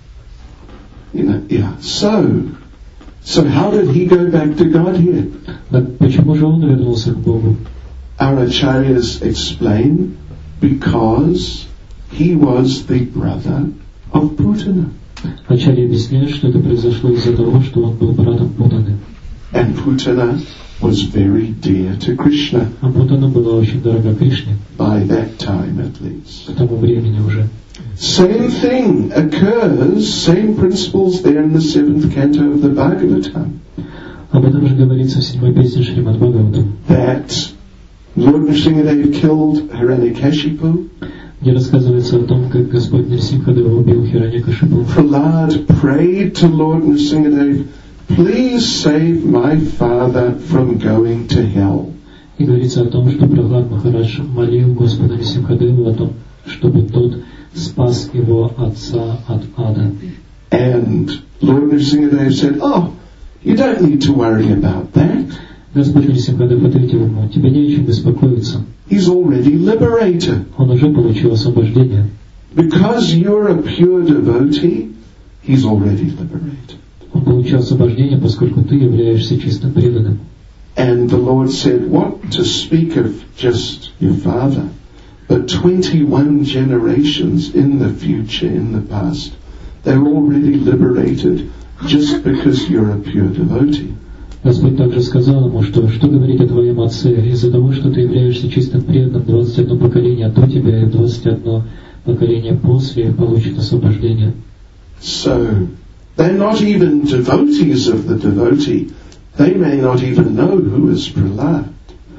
You know, yeah. So, so how did he go back to Godhead? Так почему же он вернулся к Богу? Our acharyas explain, because he was the brother of Putana. Ачарья объясняет, что это произошло из-за того, что он был братом Путаны. And Putana was very dear to Krishna. А Путана была очень дорога Кришне. By that time, at least. К тому времени уже. Same thing occurs, same principles there in the seventh canto of the Bhagavatam. Об этом же говорится в седьмой песне Шримад Бхагаватам. That Lord Nrsimhadev killed Hiranyakashipu. Где рассказывается о том, как Господь Нрсимхадева убил Хираньякашипу. Prahlad prayed to Lord Nrsimhadev, please save my father from going to hell. И говорится о том, что Прахлад Махарадж молил Господа Нрсимхадеву о том, чтобы тот спас его отца от ада. And Lord Nrsimhadev said, oh, you don't need to worry about that. Господь Нрсимхадев ответил ему, тебе не о чем беспокоиться. He's already liberated. Он уже получил освобождение. Because you're a pure devotee, he's already liberated. Он получил освобождение, поскольку ты являешься чистым преданным. And the Lord said, what to speak of just your father, but twenty-one generations in the future, in the past, they're already liberated just because you're a pure devotee. Господь также сказал ему, что что говорить о твоем отце, из-за того, что ты являешься чистым преданным, двадцать одно поколение до тебя и двадцать одно поколение после получит освобождение. So, they're not even devotees of the devotee. They may not even know who is Prahlad. А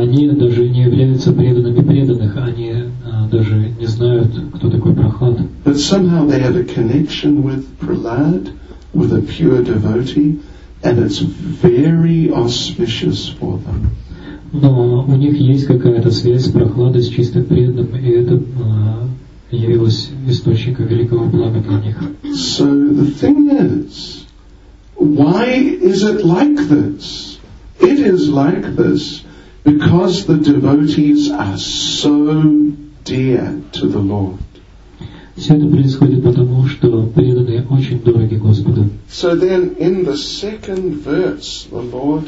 они даже не являются преданными преданных, они а, даже не знают, кто такой Прохлад. But somehow they have a connection with Prahlad, with a pure devotee, and it's very auspicious for them. Но у них есть какая-то связь с Прохладой, с чистым преданным, и это а, явилось источником великого блага для них. So the thing is, why is it like this? It is like this because the devotees are so dear to the Lord. Все это происходит потому, что преданные очень дороги Господу. So then in the second verse, the Lord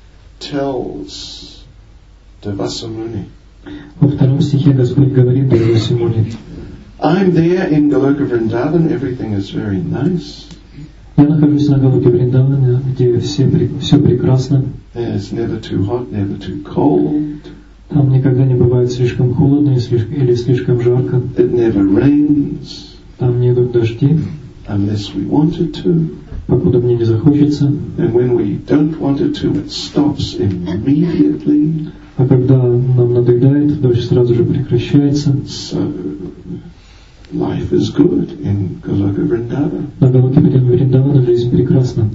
tells Devasa Muni, Во втором стихе Господь говорит Девасе Муни: I'm there in Goloka Vrindavan, everything is very nice. Я нахожусь на Галоке Вриндаване, где все, все прекрасно. It's never too hot, never too cold. Там никогда не бывает слишком холодно или слишком жарко. It never rains. Там не идут дожди. Unless we want it to. Покуда мне не захочется. And when we don't want it to, it stops immediately. А когда нам надоедает, дождь сразу же прекращается. So, life is good in Goloka Vrindavan. На Галоке Вриндавана жизнь прекрасна.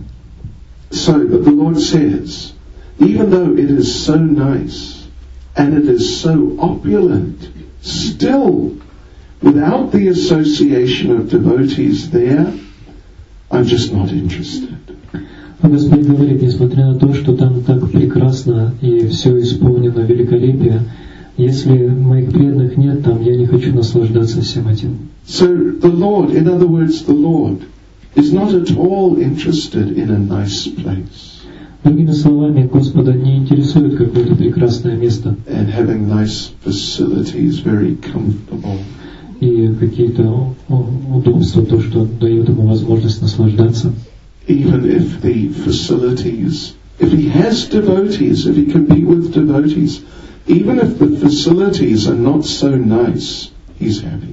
So, but the Lord says, even though it is so nice and it is so opulent, still, without the association of devotees there, I'm just not interested. Господь говорит, несмотря на то, что там так прекрасно и все исполнено великолепие, если моих преданных нет там, я не хочу наслаждаться всем этим. So the Lord, in other words, the Lord is not at all interested in a nice place. Другими словами, Господа не интересует какое-то прекрасное место. And having nice facilities, very comfortable. И какие-то удобства, то, что дает ему возможность наслаждаться. Even if the facilities, if he has devotees, if he can be with devotees, even if the facilities are not so nice, he's happy.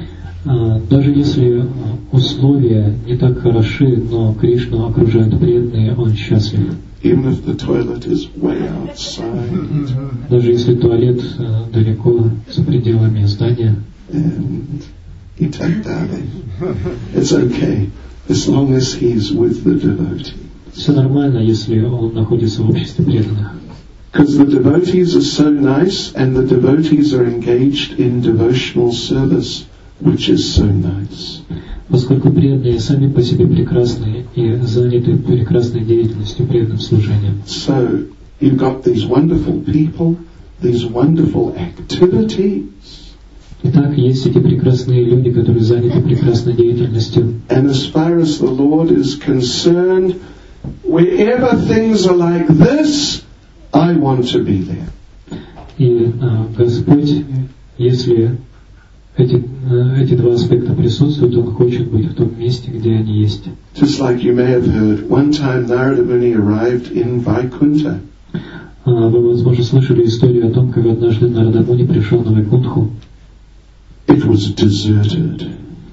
Даже если условия не так хороши, но Кришну окружают преданные, он счастлив. Even if the toilet is way outside. Даже если туалет далеко за пределами здания. And he take that in. It's okay. As long as he's with the devotee. Все нормально, если он находится в обществе преданных. Because the devotees are so nice, and the devotees are engaged in devotional service, which is so nice. Поскольку преданные сами по себе прекрасные и заняты прекрасной деятельностью, преданным служением. So you've got these wonderful people, these wonderful activities. Итак, есть эти прекрасные люди, которые заняты прекрасной деятельностью. And as far as the Lord is concerned, wherever things are like this, I want to be there. И а, Господь, если эти, а, эти два аспекта присутствуют, Он хочет быть в том месте, где они есть. Just like you may have heard, one time Narada Muni arrived in Vaikuntha. А, вы, возможно, слышали историю о том, как однажды Нарада Муни пришел на Вайкунтху. It was deserted.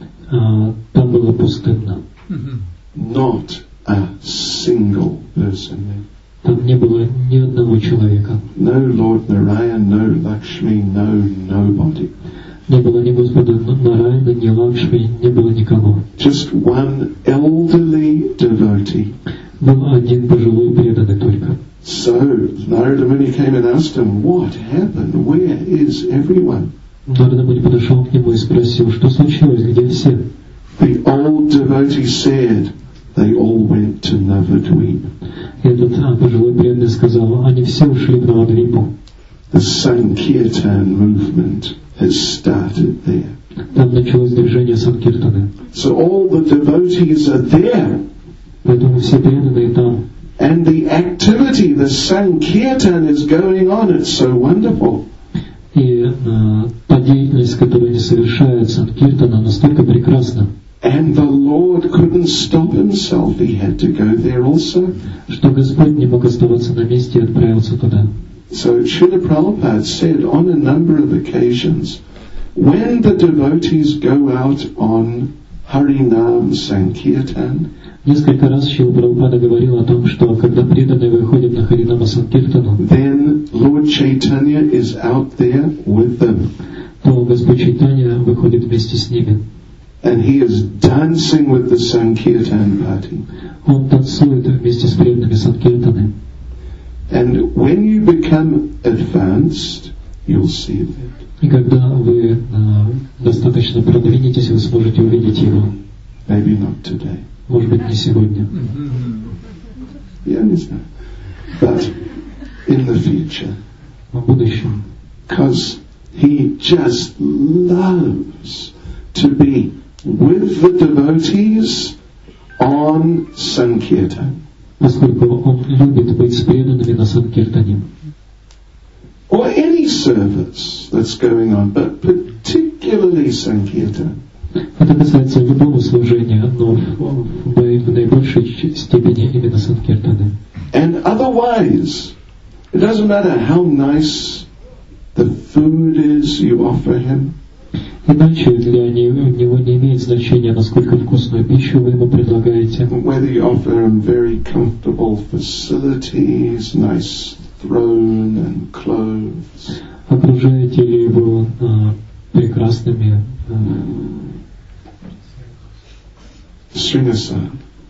А, там было пустынно. Not a single person there. Там не было ни одного человека. No Lord Narayan, no Lakshmi, no nobody. Не было ни Господа Нараяна, ни Лакшми, не было никого. Just one elderly devotee. Был один пожилой преданный только. So Narada Muni came and asked him, what happened? Where is everyone? Нарада Муни подошел к нему и спросил, что случилось, где все? The old devotee said, they all went to Navadvip. И этот а, пожилой преданный сказал, они все ушли в Навадвипу. The Sankirtan movement has started there. Там началось движение Санкиртаны. So all the devotees are there. Поэтому все преданные там. And the activity, the Sankirtan is going on. It's so wonderful. И а, та деятельность, которую они совершают, Санкиртана, настолько прекрасна. And the Lord couldn't stop himself. He had to go there also. Что Господь не мог оставаться на месте и отправился туда. So Srila Prabhupada said on a number of occasions, when the devotees go out on Harinam Sankirtan, Несколько раз Шрила Прабхупада говорил о том, что когда преданные выходят на Харинама Санкиртану, then Lord Chaitanya out there with them. то Господь Чайтанья выходит вместе с ними. And he is dancing with the Sankirtan party. Он танцует вместе с преданными Санкиртаны. And when you become advanced, you'll see that. И когда вы а, достаточно продвинетесь, вы сможете увидеть его. Maybe not today. Может быть, не сегодня. Yeah, but in the future. В будущем. Because he just loves to be with the devotees on Sankirtan. Поскольку он любит быть с преданными на Санкиртане. Or any service that's going on, but particularly Sankirtan. Это касается любого служения, но в, в наибольшей степени именно Санкиртаны. And otherwise, it doesn't matter how nice the food is you offer him. Иначе для него не имеет значения, насколько вкусную пищу вы ему предлагаете. Whether you offer him very comfortable facilities, nice throne and clothes. Окружаете ли его а, прекрасными а, Sringasana.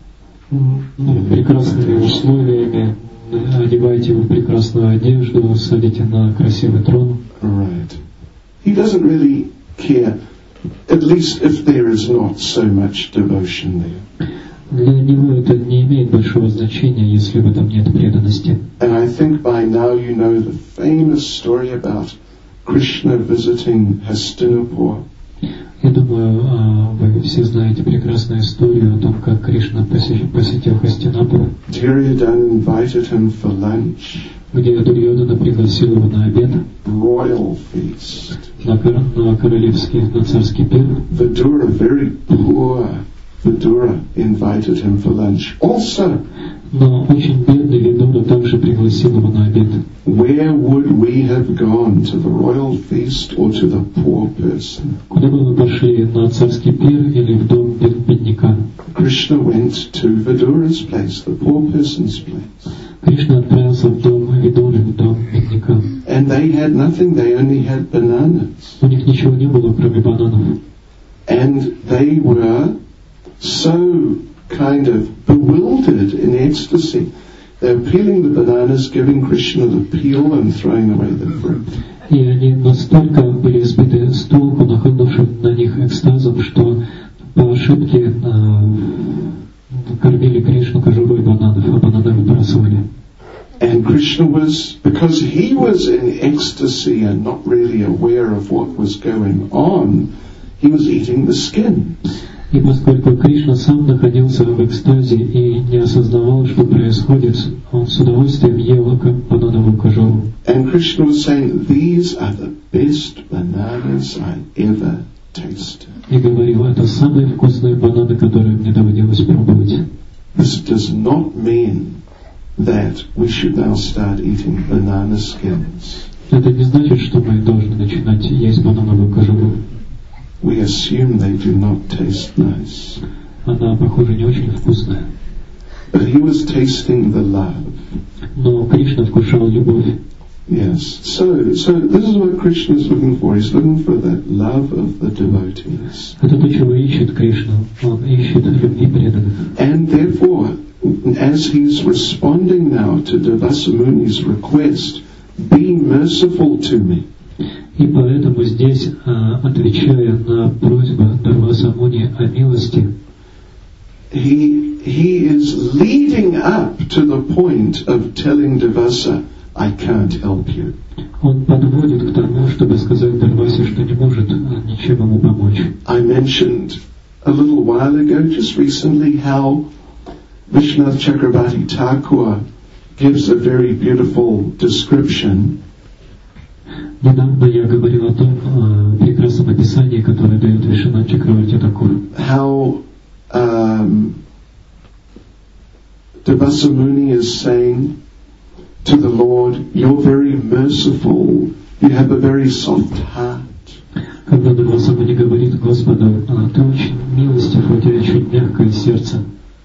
Ну, прекрасными условиями, одеваете его в прекрасную одежду, садите на красивый трон. Right. He doesn't really care, at least if there is not so much devotion there. Для него это не имеет большого значения, если в этом нет преданности. And I think by now you know the famous story about Krishna visiting Hastinapur. Я думаю, вы все знаете прекрасную историю о том, как Кришна посетил Хастинапур, Duryodhana invited him for lunch. Где Дурьодана пригласил его на обед, Royal feast. на, на королевский, на царский пир. Vidura, very poor Vidura, invited him for lunch also. Но очень бедный Видура также пригласил его на обед. Where would we have gone, to the royal feast or to the poor person? Куда бы вы пошли, на царский пир или в дом бедняка? Krishna went to Vidura's place, the poor person's place. Кришна отправился в дом Видуры, в дом бедняка. And they had nothing, they only had bananas. У них ничего не было, кроме бананов. And they were so kind of bewildered in ecstasy. They were peeling the bananas, giving Krishna the peel and throwing away the fruit. И они настолько были сбиты с толку, нахлынувшим на них экстазом, что по ошибке э, кормили Кришну кожурой бананов, а бананы выбрасывали. And Krishna was, because he was in ecstasy and not really aware of what was going on, he was eating the skin. И поскольку Кришна сам находился в экстазе и не осознавал, что происходит, он с удовольствием ел банановую кожуру. And Krishna was saying, these are the best bananas I ever tasted. И говорил, это самые вкусные бананы, которые мне доводилось пробовать. This does not mean that we should now start eating banana skins. Это не значит, что мы должны начинать есть банановую кожуру. We assume they do not taste nice. Она, похоже, не очень вкусная. But he was tasting the love. Но Кришна вкушал любовь. Yes. So, so this is what Krishna is looking for. He's looking for that love of the devotees. Это то, чего ищет Кришна. Он ищет любви преданных. And therefore, as he's responding now to Durvasa Muni's request, be merciful to me. И поэтому здесь, отвечая на просьбу Дурваса Муни о милости, he he is leading up to the point of telling Durvasa, I can't help you. Он подводит к тому, чтобы сказать Дурвасе, что не может ничем ему помочь. I mentioned a little while ago, just recently, how Vishwanath Chakrabarti Thakur gives a very beautiful description. Недавно я говорил о том о прекрасном описании, которое дает Вишванат Чакраварти Такур. How um, Durvasa Muni is saying to the Lord, you're very merciful, you have a very soft heart. Когда Дурваса Муни говорит Господу, ты очень милостив, у тебя очень мягкое сердце.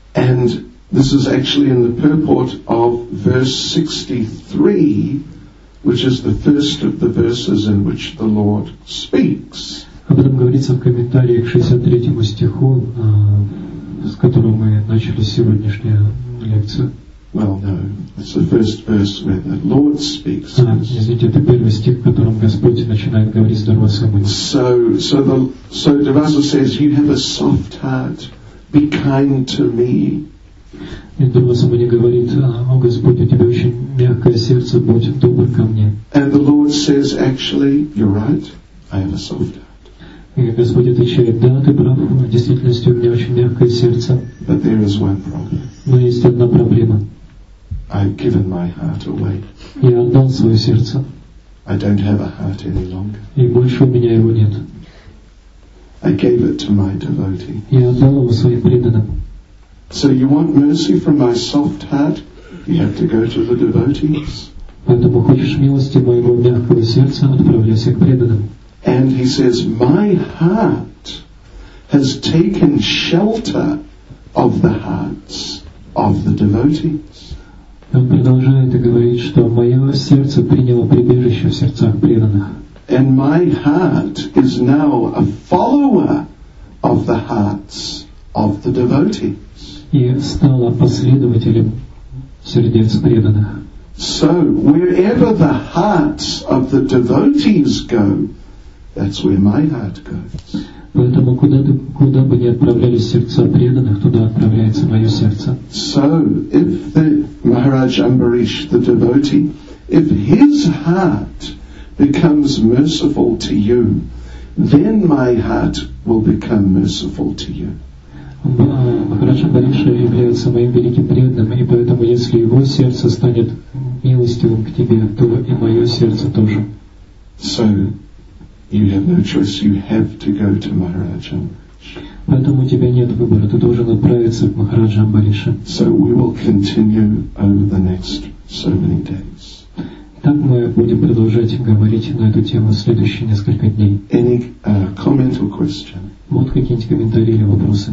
And this is actually in the purport of verse sixty-three which is the first of the verses in which the Lord speaks. Об этом говорится в комментарии к шестьдесят третьему стиху, с которого мы начали сегодняшнюю лекцию. Well, no, it's the first verse where the Lord speaks. А, извините, это первый стих, в котором Господь начинает говорить с Дарвасамуни. So, so the so Darvasa says, "You have a soft heart. Be kind to me." И Дарвасамуни говорит: «О Господь, у тебя очень мягкое сердце, будь добр ко мне». And the Lord says, "Actually, you're right. I have a soft heart." И Господь отвечает: «Да, ты прав. В действительности у меня очень мягкое сердце. But there is one problem. Но есть одна проблема. I've given my heart away. Я отдал свое сердце. I don't have a heart any longer. И больше у меня его нет. I gave it to my devotee." Я отдал его своим преданным. So you want mercy from my soft heart? You have to go to the devotees. Поэтому хочешь милости моего мягкого сердца, отправляйся к преданным. And he says, "My heart has taken shelter of the hearts of the devotees." Он продолжает и говорит, что мое сердце приняло прибежище в сердцах преданных. And my heart is now a follower of the hearts of the devotees. И стало последователем сердец преданных. So wherever the hearts of the devotees go, that's where my heart goes. Поэтому куда, куда бы ни отправлялись сердца преданных, туда отправляется мое сердце. So if the Maharaj Ambarish, the devotee, if his heart becomes merciful to you, then my heart will become merciful to you. Махарадж Амбариша является моим великим преданным, и поэтому если его сердце станет милостивым к тебе, то и мое сердце тоже. So you have no choice, you have to go to Maharaj Ambarish. Поэтому у тебя нет выбора, ты должен отправиться к Махараджу Амбарише. So we will continue over the next so many days. Так мы будем продолжать говорить на эту тему следующие несколько дней. Any uh, comment or question? Вот какие-нибудь комментарии или вопросы?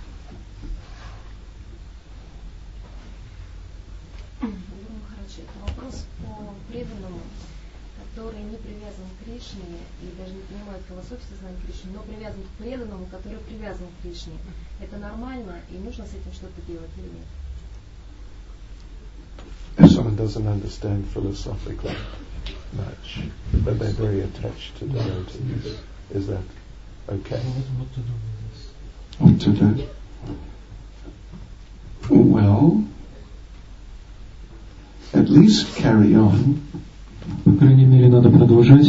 Вопрос по преданному, который не привязан к Кришне и даже не понимает философию сознания Кришны, но привязан к преданному, который привязан к Кришне. Это нормально и нужно с этим что-то делать или нет? If someone doesn't understand philosophically much, but they're very attached to devotees, is that okay? What to do? Well, at least carry on. По крайней мере, надо продолжать.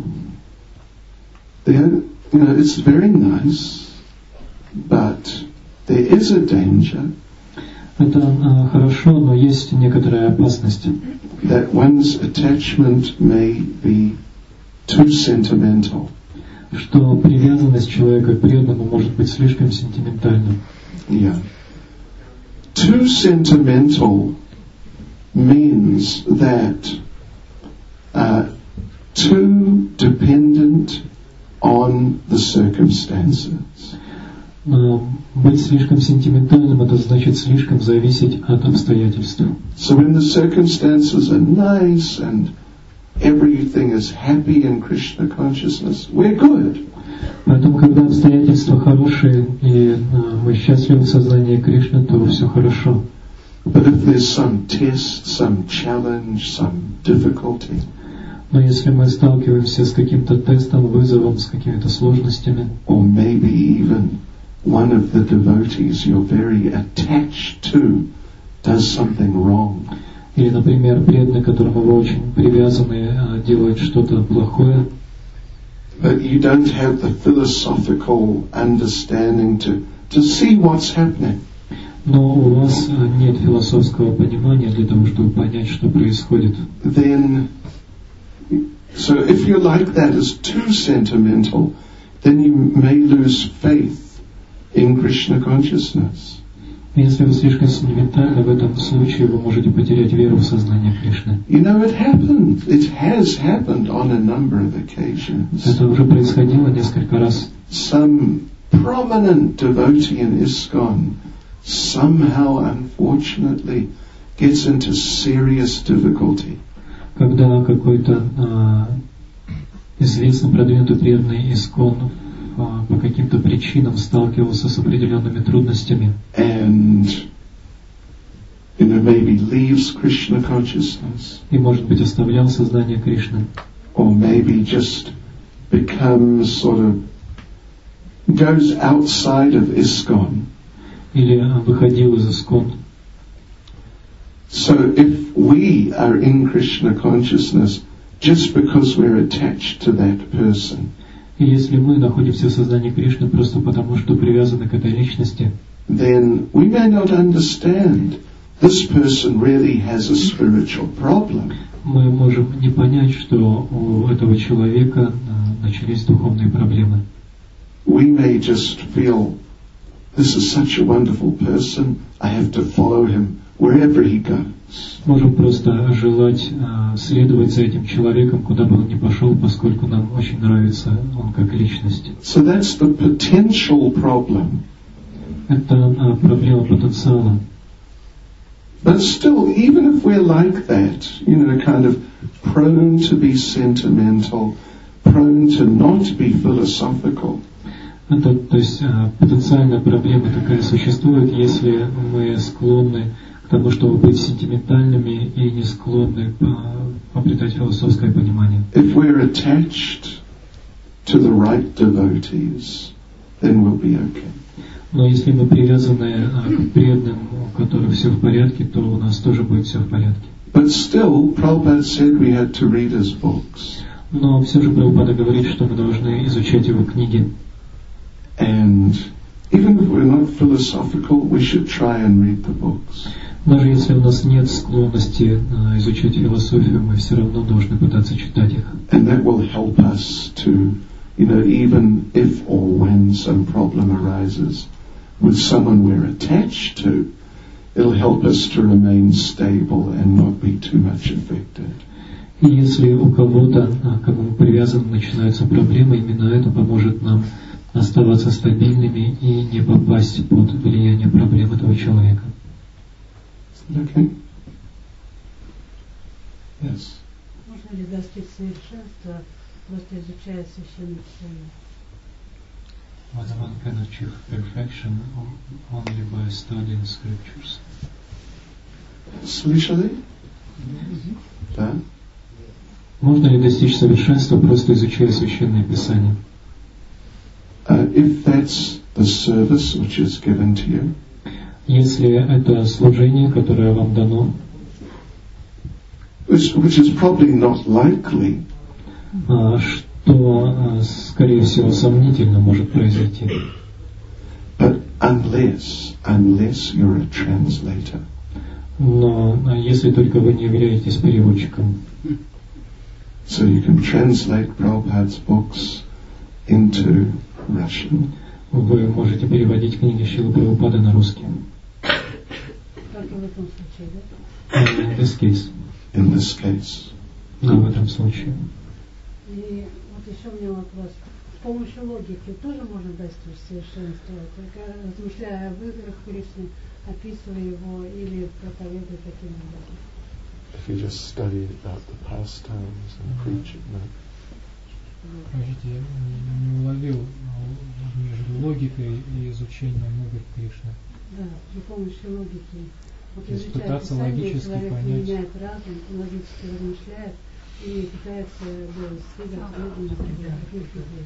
There, you know, it's very nice, but there is a danger. Это uh, хорошо, но есть некоторая опасность. That one's attachment may be too sentimental. Что привязанность человека к преданному может быть слишком сентиментальным. Yeah. Too sentimental means that uh, too dependent on the circumstances. Но быть слишком сентиментальным — это значит слишком зависеть от обстоятельств. So when the circumstances are nice and everything is happy in Krishna consciousness, we're good. Поэтому, когда обстоятельства хорошие и uh, мы счастливы в сознании Кришны, то все хорошо. But if there's some test, some challenge, some difficulty, но если мы сталкиваемся с каким-то тестом, вызовом, с какими-то сложностями, or maybe even one of the devotees you're very attached to does something wrong, или, например, преданный, к которому вы очень привязаны, делает что-то плохое, but you don't have the philosophical understanding to, to see what's happening, но у вас нет философского понимания для того, чтобы понять, что происходит, then, so if you're like that as too sentimental, then you may lose faith in Krishna consciousness. Если вы слишком сентиментальны, в этом случае вы можете потерять веру в сознание Кришны. You know, it happened. It has happened on a number of occasions. Это уже происходило несколько раз. Some prominent devotee in ISKCON somehow, unfortunately, gets into serious difficulty. когда какой-то а, известный продвинутый преданный искон а, по каким-то причинам сталкивался с определенными трудностями. And you know, maybe leaves Krishna consciousness. И, может быть, оставлял сознание Кришны. Or maybe just becomes sort of, goes outside of ISKCON. Или выходил из искон. So if we are in Krishna consciousness just because we're attached to that person, и если мы находимся в сознании Кришны просто потому, что привязаны к этой личности, then we may not understand this person really has a spiritual problem. мы можем не понять, что у этого человека начались духовные проблемы. We may just feel, this is such a wonderful person, I have to follow him wherever he goes. Можем просто желать а, следовать за этим человеком, куда бы он ни пошел, поскольку нам очень нравится он как личность. So that's the potential problem. Это а, проблема потенциала. But still, even if we're like that, you know, kind of prone to be sentimental, prone to not be philosophical, Это, то есть а, потенциальная проблема такая существует, если мы склонны к тому, чтобы быть сентиментальными и не склонны а, обретать философское понимание. if we're attached to the right devotees, then we'll be okay. Но если мы привязаны а, к преданным, у которых все в порядке, то у нас тоже будет все в порядке. But still, Prabhupada said we had to read his books. Но все же Прабхупада говорит, что мы должны изучать его книги. And even if we're not philosophical, we should try and read the books. Даже если у нас нет склонности а, изучать философию, мы все равно должны пытаться читать их. And that will help us to, you know, even if or when some problem arises with someone we're attached to, it'll help us to remain stable and not be too much affected. И если у кого-то, а, к кому мы привязаны, начинаются проблемы, именно это поможет нам оставаться стабильными и не попасть под влияние проблем этого человека. Okay? Yes. Можно ли достичь совершенства, просто изучая священное писание? Whether one can achieve perfection only by studying scriptures. Слышали? Да? Можно ли достичь совершенства, просто изучая священное писание? Uh, if that's the service which is given to you, Если это служение, которое вам дано, which, which is probably not likely, а, что, а, скорее всего, сомнительно может произойти. but unless, unless you're a translator, Но а, если только вы не являетесь переводчиком, so you can translate Prabhupada's books into Russian. вы можете переводить книги Шрилы Прабхупады на русский. Только в этом случае, да? In this case. In this case, Да, в этом случае. И вот еще у меня вопрос. С помощью логики тоже можно достичь совершенства, только размышляя об играх Кришны, описывая его или проповедуя таким образом. if you just study about the pastimes and preach it, no. Скажите, я не уловил между логикой и изучением игр Кришны. Да, при помощи логики. Вот То есть изучая пытаться Писание, логически человек понять. меняет разум, логически размышляет и пытается да, двигаться людям на таких людей.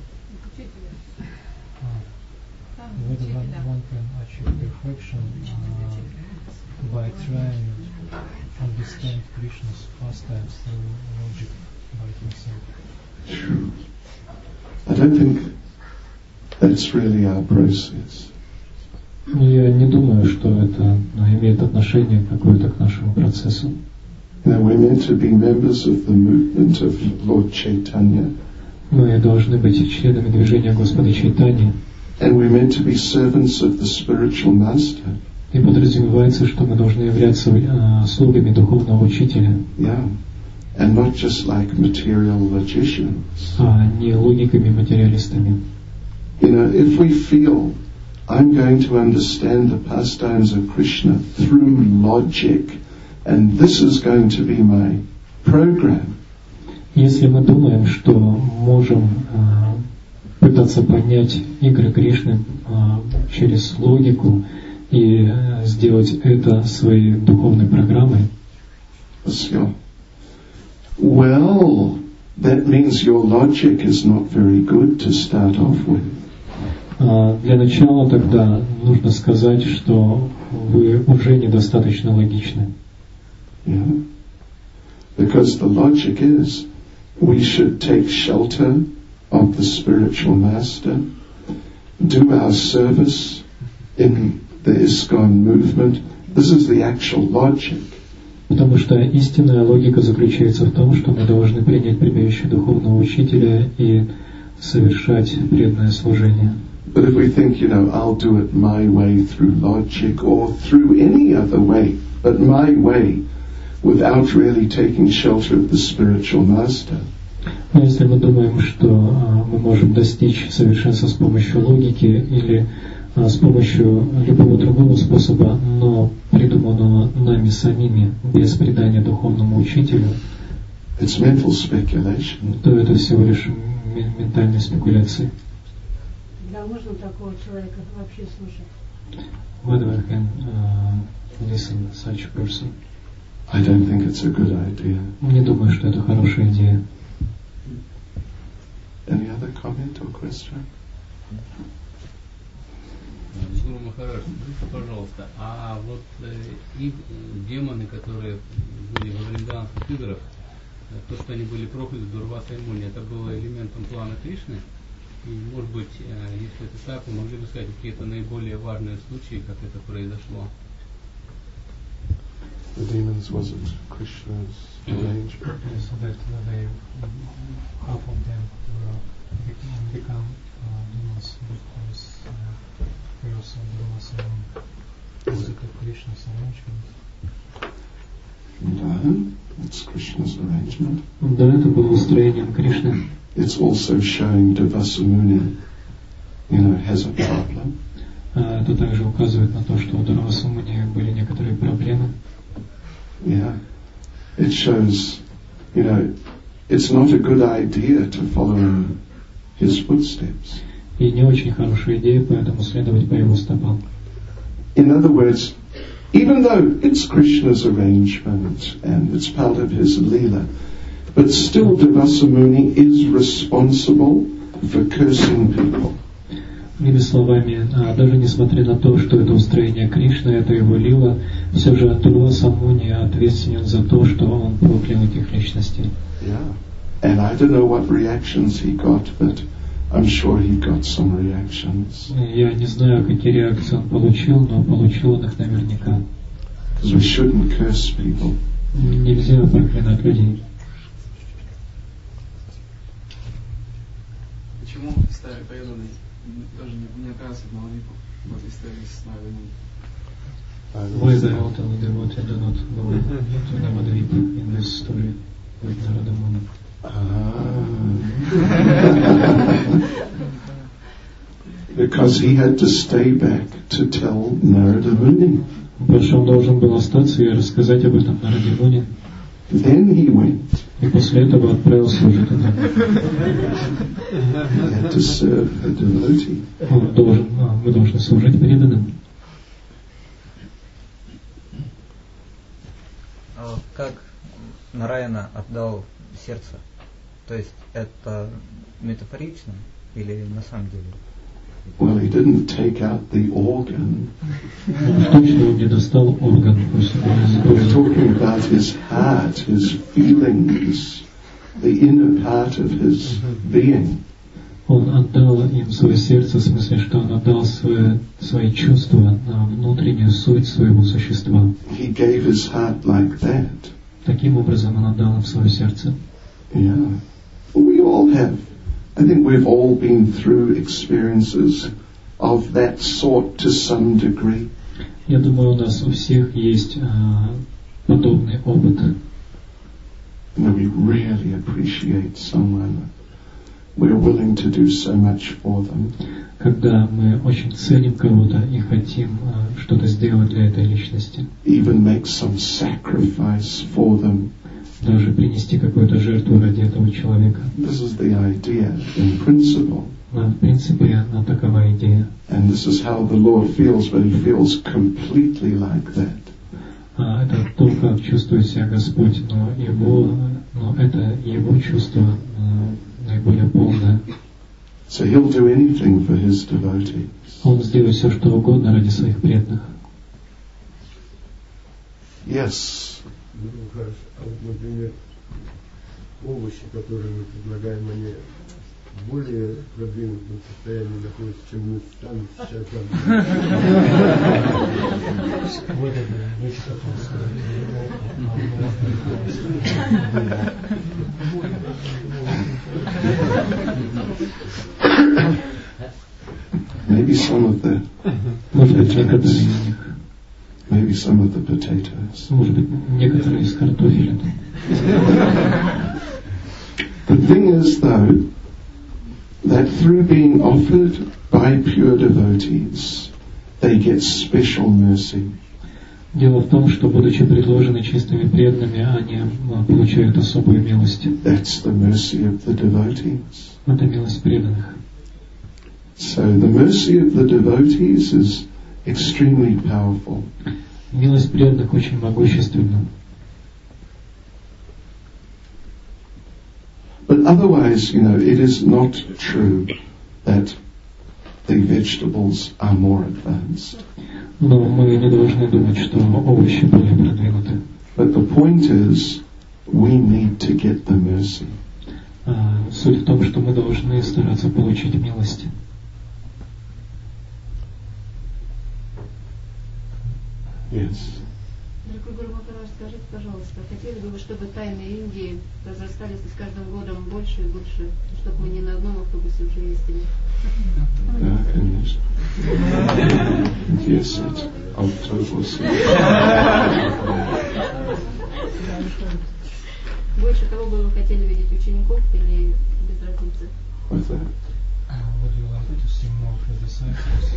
Whether one, one can achieve perfection uh, by trying to understand Krishna's pastimes through logic by himself. True. I don't think that's really our process. Я не думаю, что это ну, имеет отношение какое-то к нашему процессу. You know, we're meant to be members of the movement of Lord Chaitanya, Мы должны быть членами движения Господа Чайтаньи. and we're meant to be servants of the spiritual master. И подразумевается, что мы должны являться э, слугами духовного учителя, Yeah. And not just like material logicians. а не логиками-материалистами. You know, if we feel I'm going to understand the pastimes of Krishna through logic, and this is going to be my program, Если мы думаем, что можем а, пытаться понять игры Кришны а, через логику и а, сделать это своей духовной программой, well, that means your logic is not very good to start off with. а, для начала тогда нужно сказать, что вы уже недостаточно логичны. Yeah. Because the logic is, we should take shelter of the spiritual master, do our service in the ISKCON movement. This is the actual logic. Потому что истинная логика заключается в том, что мы должны принять прибежище духовного учителя и совершать преданное служение. But if we think, you know, I'll do it my way through logic or through any other way, but my way, without really taking shelter of the spiritual master. Но если мы думаем, что а, мы можем достичь совершенства с помощью логики или а, с помощью любого другого способа, но придуманного нами самими, без предания духовному учителю, it's mental speculation. То это всего лишь м- ментальные спекуляции. Да, можно такого человека вообще слушать? Whether I can uh, listen to such a person. I don't think it's a good idea. Не думаю, что это хорошая идея. Any other comment or question? Гуру Махарадж, скажите, пожалуйста, а вот э, их демоны, которые были во вриндаванских играх, э, то, что они были прокляты Дурваса и Муни, это было элементом плана Кришны? И, может быть, э, если это так, вы могли бы сказать какие-то наиболее важные случаи, как это произошло? The demons wasn't Krishna's arrangement. So that they, half of them were become, become uh, demons because uh, chaos of the was it Krishna's arrangement? No, it's Krishna's arrangement. Да, это было устроением Кришны. It's also showing Durvasa Muni, you know, has a problem. Это также указывает на то, что у Дурваса Муни были некоторые проблемы. Yeah, it shows, you know, it's not a good idea to follow in his footsteps. И не очень хорошая идея, поэтому следовать по его стопам. In other words, even though it's Krishna's arrangement and it's part of his Leela, but still Durvasa Muni is responsible for cursing people. Иными словами, даже несмотря на то, что это устроение Кришны, это его лила, все же Дурваса Муни ответственен за то, что он проклял этих личностей. Yeah. And I don't know what reactions he got, but I'm sure he got some reactions. Я не знаю, какие реакции он получил, но получил он их наверняка. Because we shouldn't curse people. Нельзя проклинать людей. Почему в истории преданной тоже не оказывается молитву в этой истории с Нарадой? Why the ultimate devotee do not go to Navadvipa in this story with Narada Muni? Because he had to stay back to tell Narada Muni. Потому что он должен был остаться и рассказать об этом Нараде Муни. Then he went. И после этого отправился уже туда. He had to serve a devotee. Он должен, а, мы должны служить преданным. Как Нараяна отдал сердце? То есть это метафорично или на самом деле? Well, he didn't take out the organ. Точно он не достал орган. We're talking about his heart, his feelings, the inner part of his being. Он отдал им свое сердце, в смысле, что он отдал свое, свои чувства, внутреннюю суть своего существа. He gave his heart like that. Таким образом он отдал им свое сердце. Yeah. We all have. I think we've all been through experiences of that sort to some degree. Я думаю, у нас у всех есть а, подобный опыт. When we really appreciate someone, we're willing to do so much for them. Когда мы очень ценим кого-то и хотим а, что-то сделать для этой личности. Even make some sacrifice for them. даже принести какую-то жертву ради этого человека. This is the idea in principle. Но, в принципе, такова идея. And this is how the Lord feels, but He feels completely like that. А это то, как чувствует себя Господь, но его, но это его чувство наиболее полное. So He'll do anything for His devotees. Он сделает все, что угодно ради своих преданных. Yes. Ну, хорошо. А вот, например, овощи, которые мы предлагаем, они в более продвинутом состоянии находятся, чем мы сами сейчас Maybe some of the potatoes. Maybe some of the potatoes. Может быть, некоторые из картофеля. The thing is, though, that through being offered by pure devotees, they get special mercy. Дело в том, что, будучи предложены чистыми преданными, они получают особую милость. That's the mercy of the devotees. Это милость преданных. So the mercy of the devotees is extremely powerful. Милость преданных очень могущественна. But otherwise, you know, it is not true that the vegetables are more advanced. Но мы не должны думать, что овощи более продвинуты. But the point is, we need to get the mercy. А, суть в том, что мы должны стараться получить милость. Yes. Гуру Махарадж, скажите, пожалуйста, хотели бы вы, чтобы тайны Индии разрастались с каждым годом больше и больше, чтобы мы не на одном автобусе уже ездили? Да, конечно. Десять автобусов. Больше кого бы вы хотели видеть, учеников или без разницы? What's that? Would you like to see more of the disciples?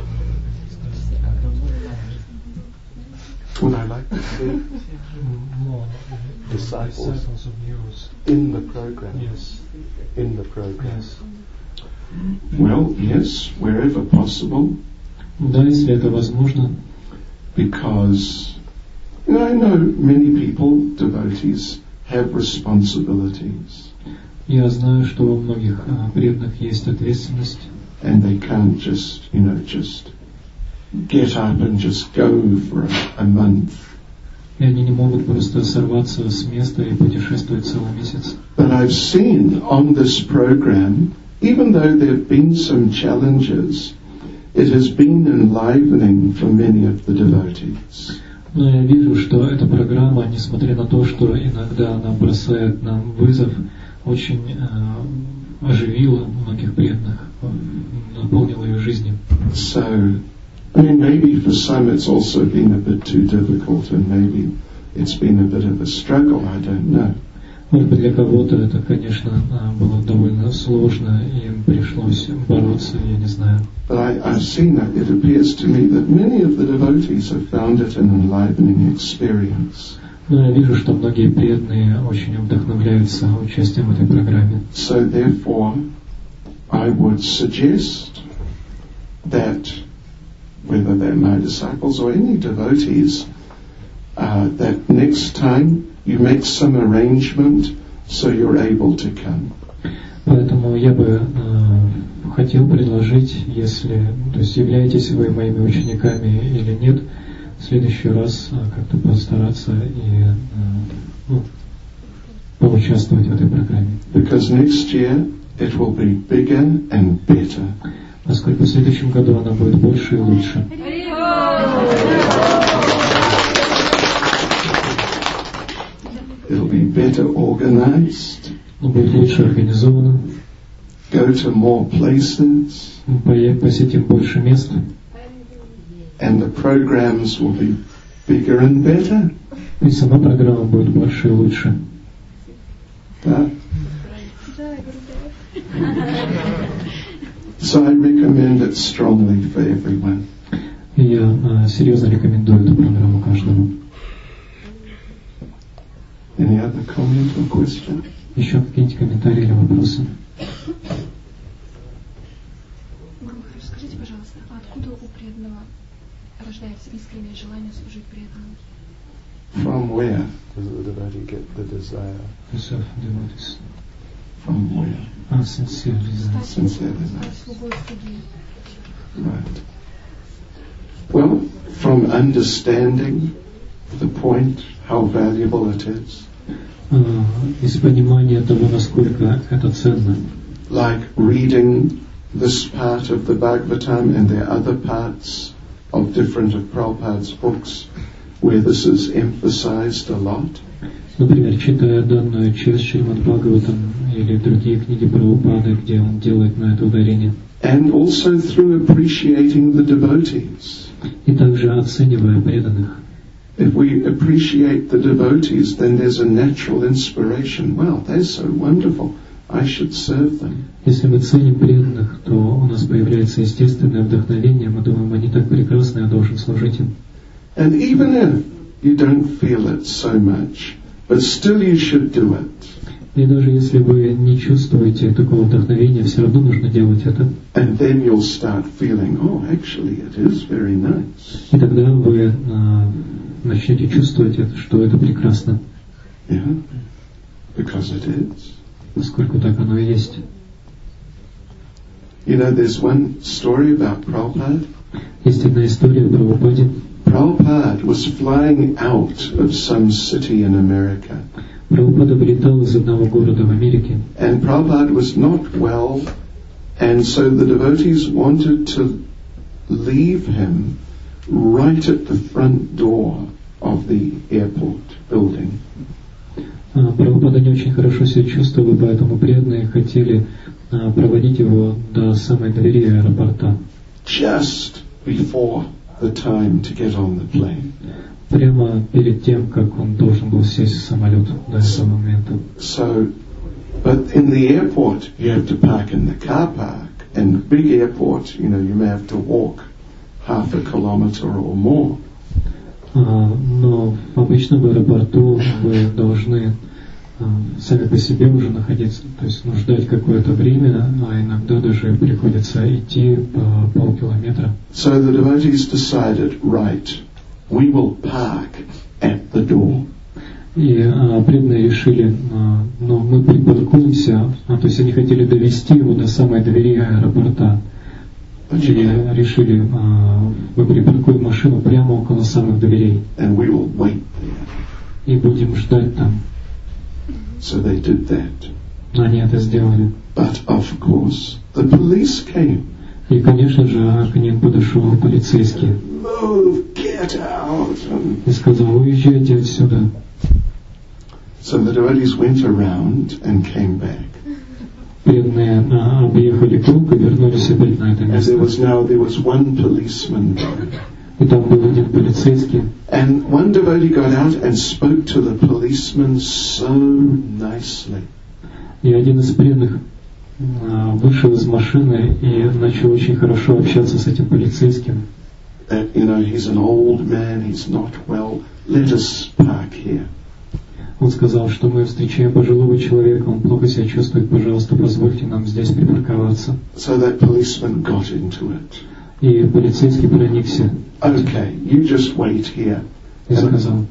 Would I like to see more disciples disciples of yours? in the program? Yes. In the program. Yes. Well, yes, wherever possible. Да, если это возможно. Because, you know, I know many people, devotees, have responsibilities. Я знаю, что у многих а, преданных есть ответственность. And they can't just, you know, just get up and just go for a, a month. И они не могут просто сорваться с места и путешествовать целый месяц. But I've seen on this program, even though there have been some challenges, it has been enlivening for many of the devotees. Но я вижу, что эта программа, несмотря на то, что иногда она бросает нам вызов, очень э, оживила многих преданных, наполнила их жизнью. So, I mean, maybe for some it's also been a bit too difficult, and maybe it's been a bit of a struggle, I don't know. Может быть, для кого-то это, конечно, было довольно сложно, и им пришлось бороться, я не знаю. But I, I've seen that it appears to me that many of the devotees have found it an enlivening experience. Но я вижу, что многие преданные очень вдохновляются участием в этой программе. So therefore, I would suggest that whether they're my disciples or any devotees, uh, that next time you make some arrangement so you're able to come. Поэтому я бы э, хотел предложить, если, то есть являетесь вы моими учениками или нет, в следующий раз э, как-то постараться и э, ну, поучаствовать в этой программе. Because next year it will be bigger and better. Поскольку в следующем году она будет больше и лучше. It'll be better organized. Будет лучше организовано. Go to more places. Мы посетим больше мест. And the programs will be bigger and better. И сама программа будет больше и лучше. Да. So I recommend it strongly for everyone. Я uh, серьезно рекомендую эту программу каждому. Any other comment or question? Еще какие-нибудь комментарии или вопросы? Скажите, пожалуйста, а откуда у преданного рождается искреннее желание служить преданным? From where? Does the devotee get the desire? Of devotees. From where? Ah, sincere desire. Sincere desire. Right. Well, from understanding the point, how valuable it is. Uh, из понимания того, насколько это ценно. Like reading this part of the Bhagavatam, and there are other parts of different of Prabhupada's books where this is emphasized a lot. Например, читая данную часть Шримад Бхагаватам или другие книги Прабхупады, где он делает на это ударение. And also through appreciating the devotees. И также оценивая преданных. If we appreciate the devotees, then there's a natural inspiration. Wow, they're so wonderful. I should serve them. Если мы ценим преданных, то у нас появляется естественное вдохновение. Мы думаем, они так прекрасны, я должен служить им. And even if you don't feel it so much, but still you should do it. И даже если вы не чувствуете такого вдохновения, все равно нужно делать это. And then you'll start feeling, oh, actually, it is very nice. И тогда вы а, начнете чувствовать это, что это прекрасно. Yeah, because it is. Поскольку так оно и есть. You know, there's one story about Prabhupada. Есть одна история о Прабхупаде. Prabhupada was flying out of some city in America. Прабхупада вылетал из одного города в Америке. And Prabhupada was not well, and so the devotees wanted to leave him right at the front door of the airport building. Прабхупада не очень хорошо себя чувствовал, и поэтому преданные хотели проводить его до самой двери аэропорта. Just before the time to get on the plane. Прямо перед тем, как он должен был сесть в самолет до этого момента. So, but in the airport you have to park in the car park, and big airport, you know, you may have to walk half a kilometer or more. Uh, но обычно в аэропорту вы должны uh, сами по себе уже находиться, то есть ну, ждать какое-то время, а иногда даже приходится идти по полкилометра. So the devotees decided, right, we will park at the door. И uh, преданные решили, uh, ну мы припаркуемся, а, то есть они хотели довести его до самой двери аэропорта. И решили, мы припаркуем машину прямо около самых дверей. And we will wait there. И будем ждать там. So they did that. Они это сделали. But of course, the police came. И, конечно же, к ним подошел полицейский. Move, get out. И сказал, уезжайте отсюда. So the devotees went around and came back. Преданные объехали круг и вернулись опять на это место. And there was now there was one policeman there. И там был один полицейский. And one devotee got out and spoke to the policeman so nicely. И один из преданных вышел из машины и начал очень хорошо общаться с этим полицейским. That, you know, he's an old man, he's not well. Let us park here. Он сказал, что мы встречаем пожилого человека, он плохо себя чувствует, пожалуйста, позвольте нам здесь припарковаться. So that policeman got into it. И полицейский проникся. Okay, you just wait here. И сказал,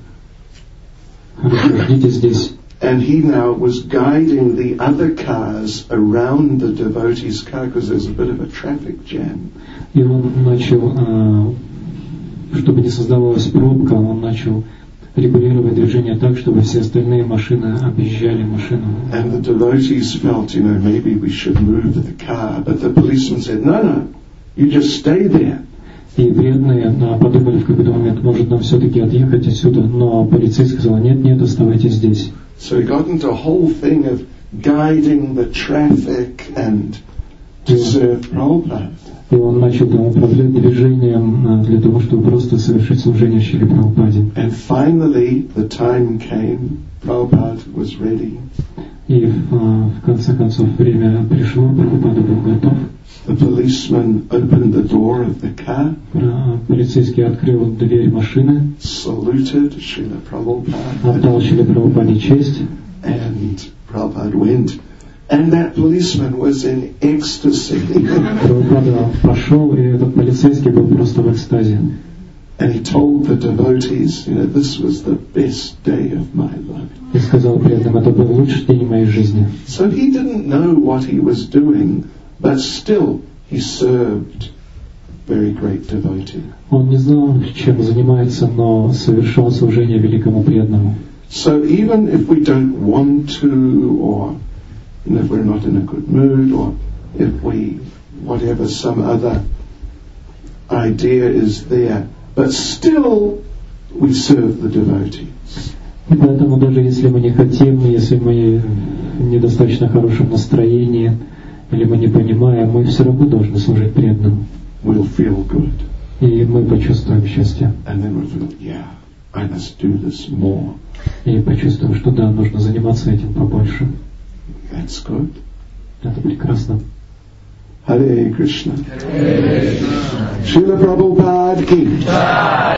хорошо, ждите здесь. And he now was guiding the other cars around the devotee's car because there's a bit of a traffic jam. И он начал, чтобы не создавалась пробка, он начал регулировать движение так, чтобы все остальные машины объезжали машину. And the devotees felt, you know, maybe we should move the car, but the policeman said, no, no, you just stay there. И преданные подумали в какой-то момент, может нам все-таки отъехать отсюда, но полицейский сказал, нет, нет, оставайтесь здесь. So he got into a whole thing of guiding the traffic and to serve Prabhupada. И он начал там управлять движением для того, чтобы просто совершить служение Шриле Прабхупаде. And finally the time came, Prabhupada was ready. И И в конце концов время пришло, Прабхупада был готов. The policeman opened the door of the car. Полицейский открыл дверь машины. Saluted Srila Prabhupada. Отдал Шриле Прабхупаде честь. And Prabhupada went. And that policeman was in ecstasy. Прабхупада пошел, и этот полицейский был просто в экстазе. And he told the devotees, you know, this was the best day of my life. И сказал преданным, это был лучший день моей жизни. So he didn't know what he was doing, but still he served very great devotee. Он не знал, чем занимается, но совершал служение великому преданному. So even if we don't want to, or you know, if we're not in a good mood, or if we, whatever, some other idea is there, but still we serve the devotees. И поэтому даже если мы не хотим, если мы в недостаточно хорошем настроении, или мы не понимаем, мы все равно должны служить преданным. We'll feel good. И мы почувствуем счастье. And then we'll feel, yeah, I must do this more. И почувствуем, что да, нужно заниматься этим побольше. That's good. Это прекрасно. Hare Krishna. Hare Krishna. Srila Prabhupada ki.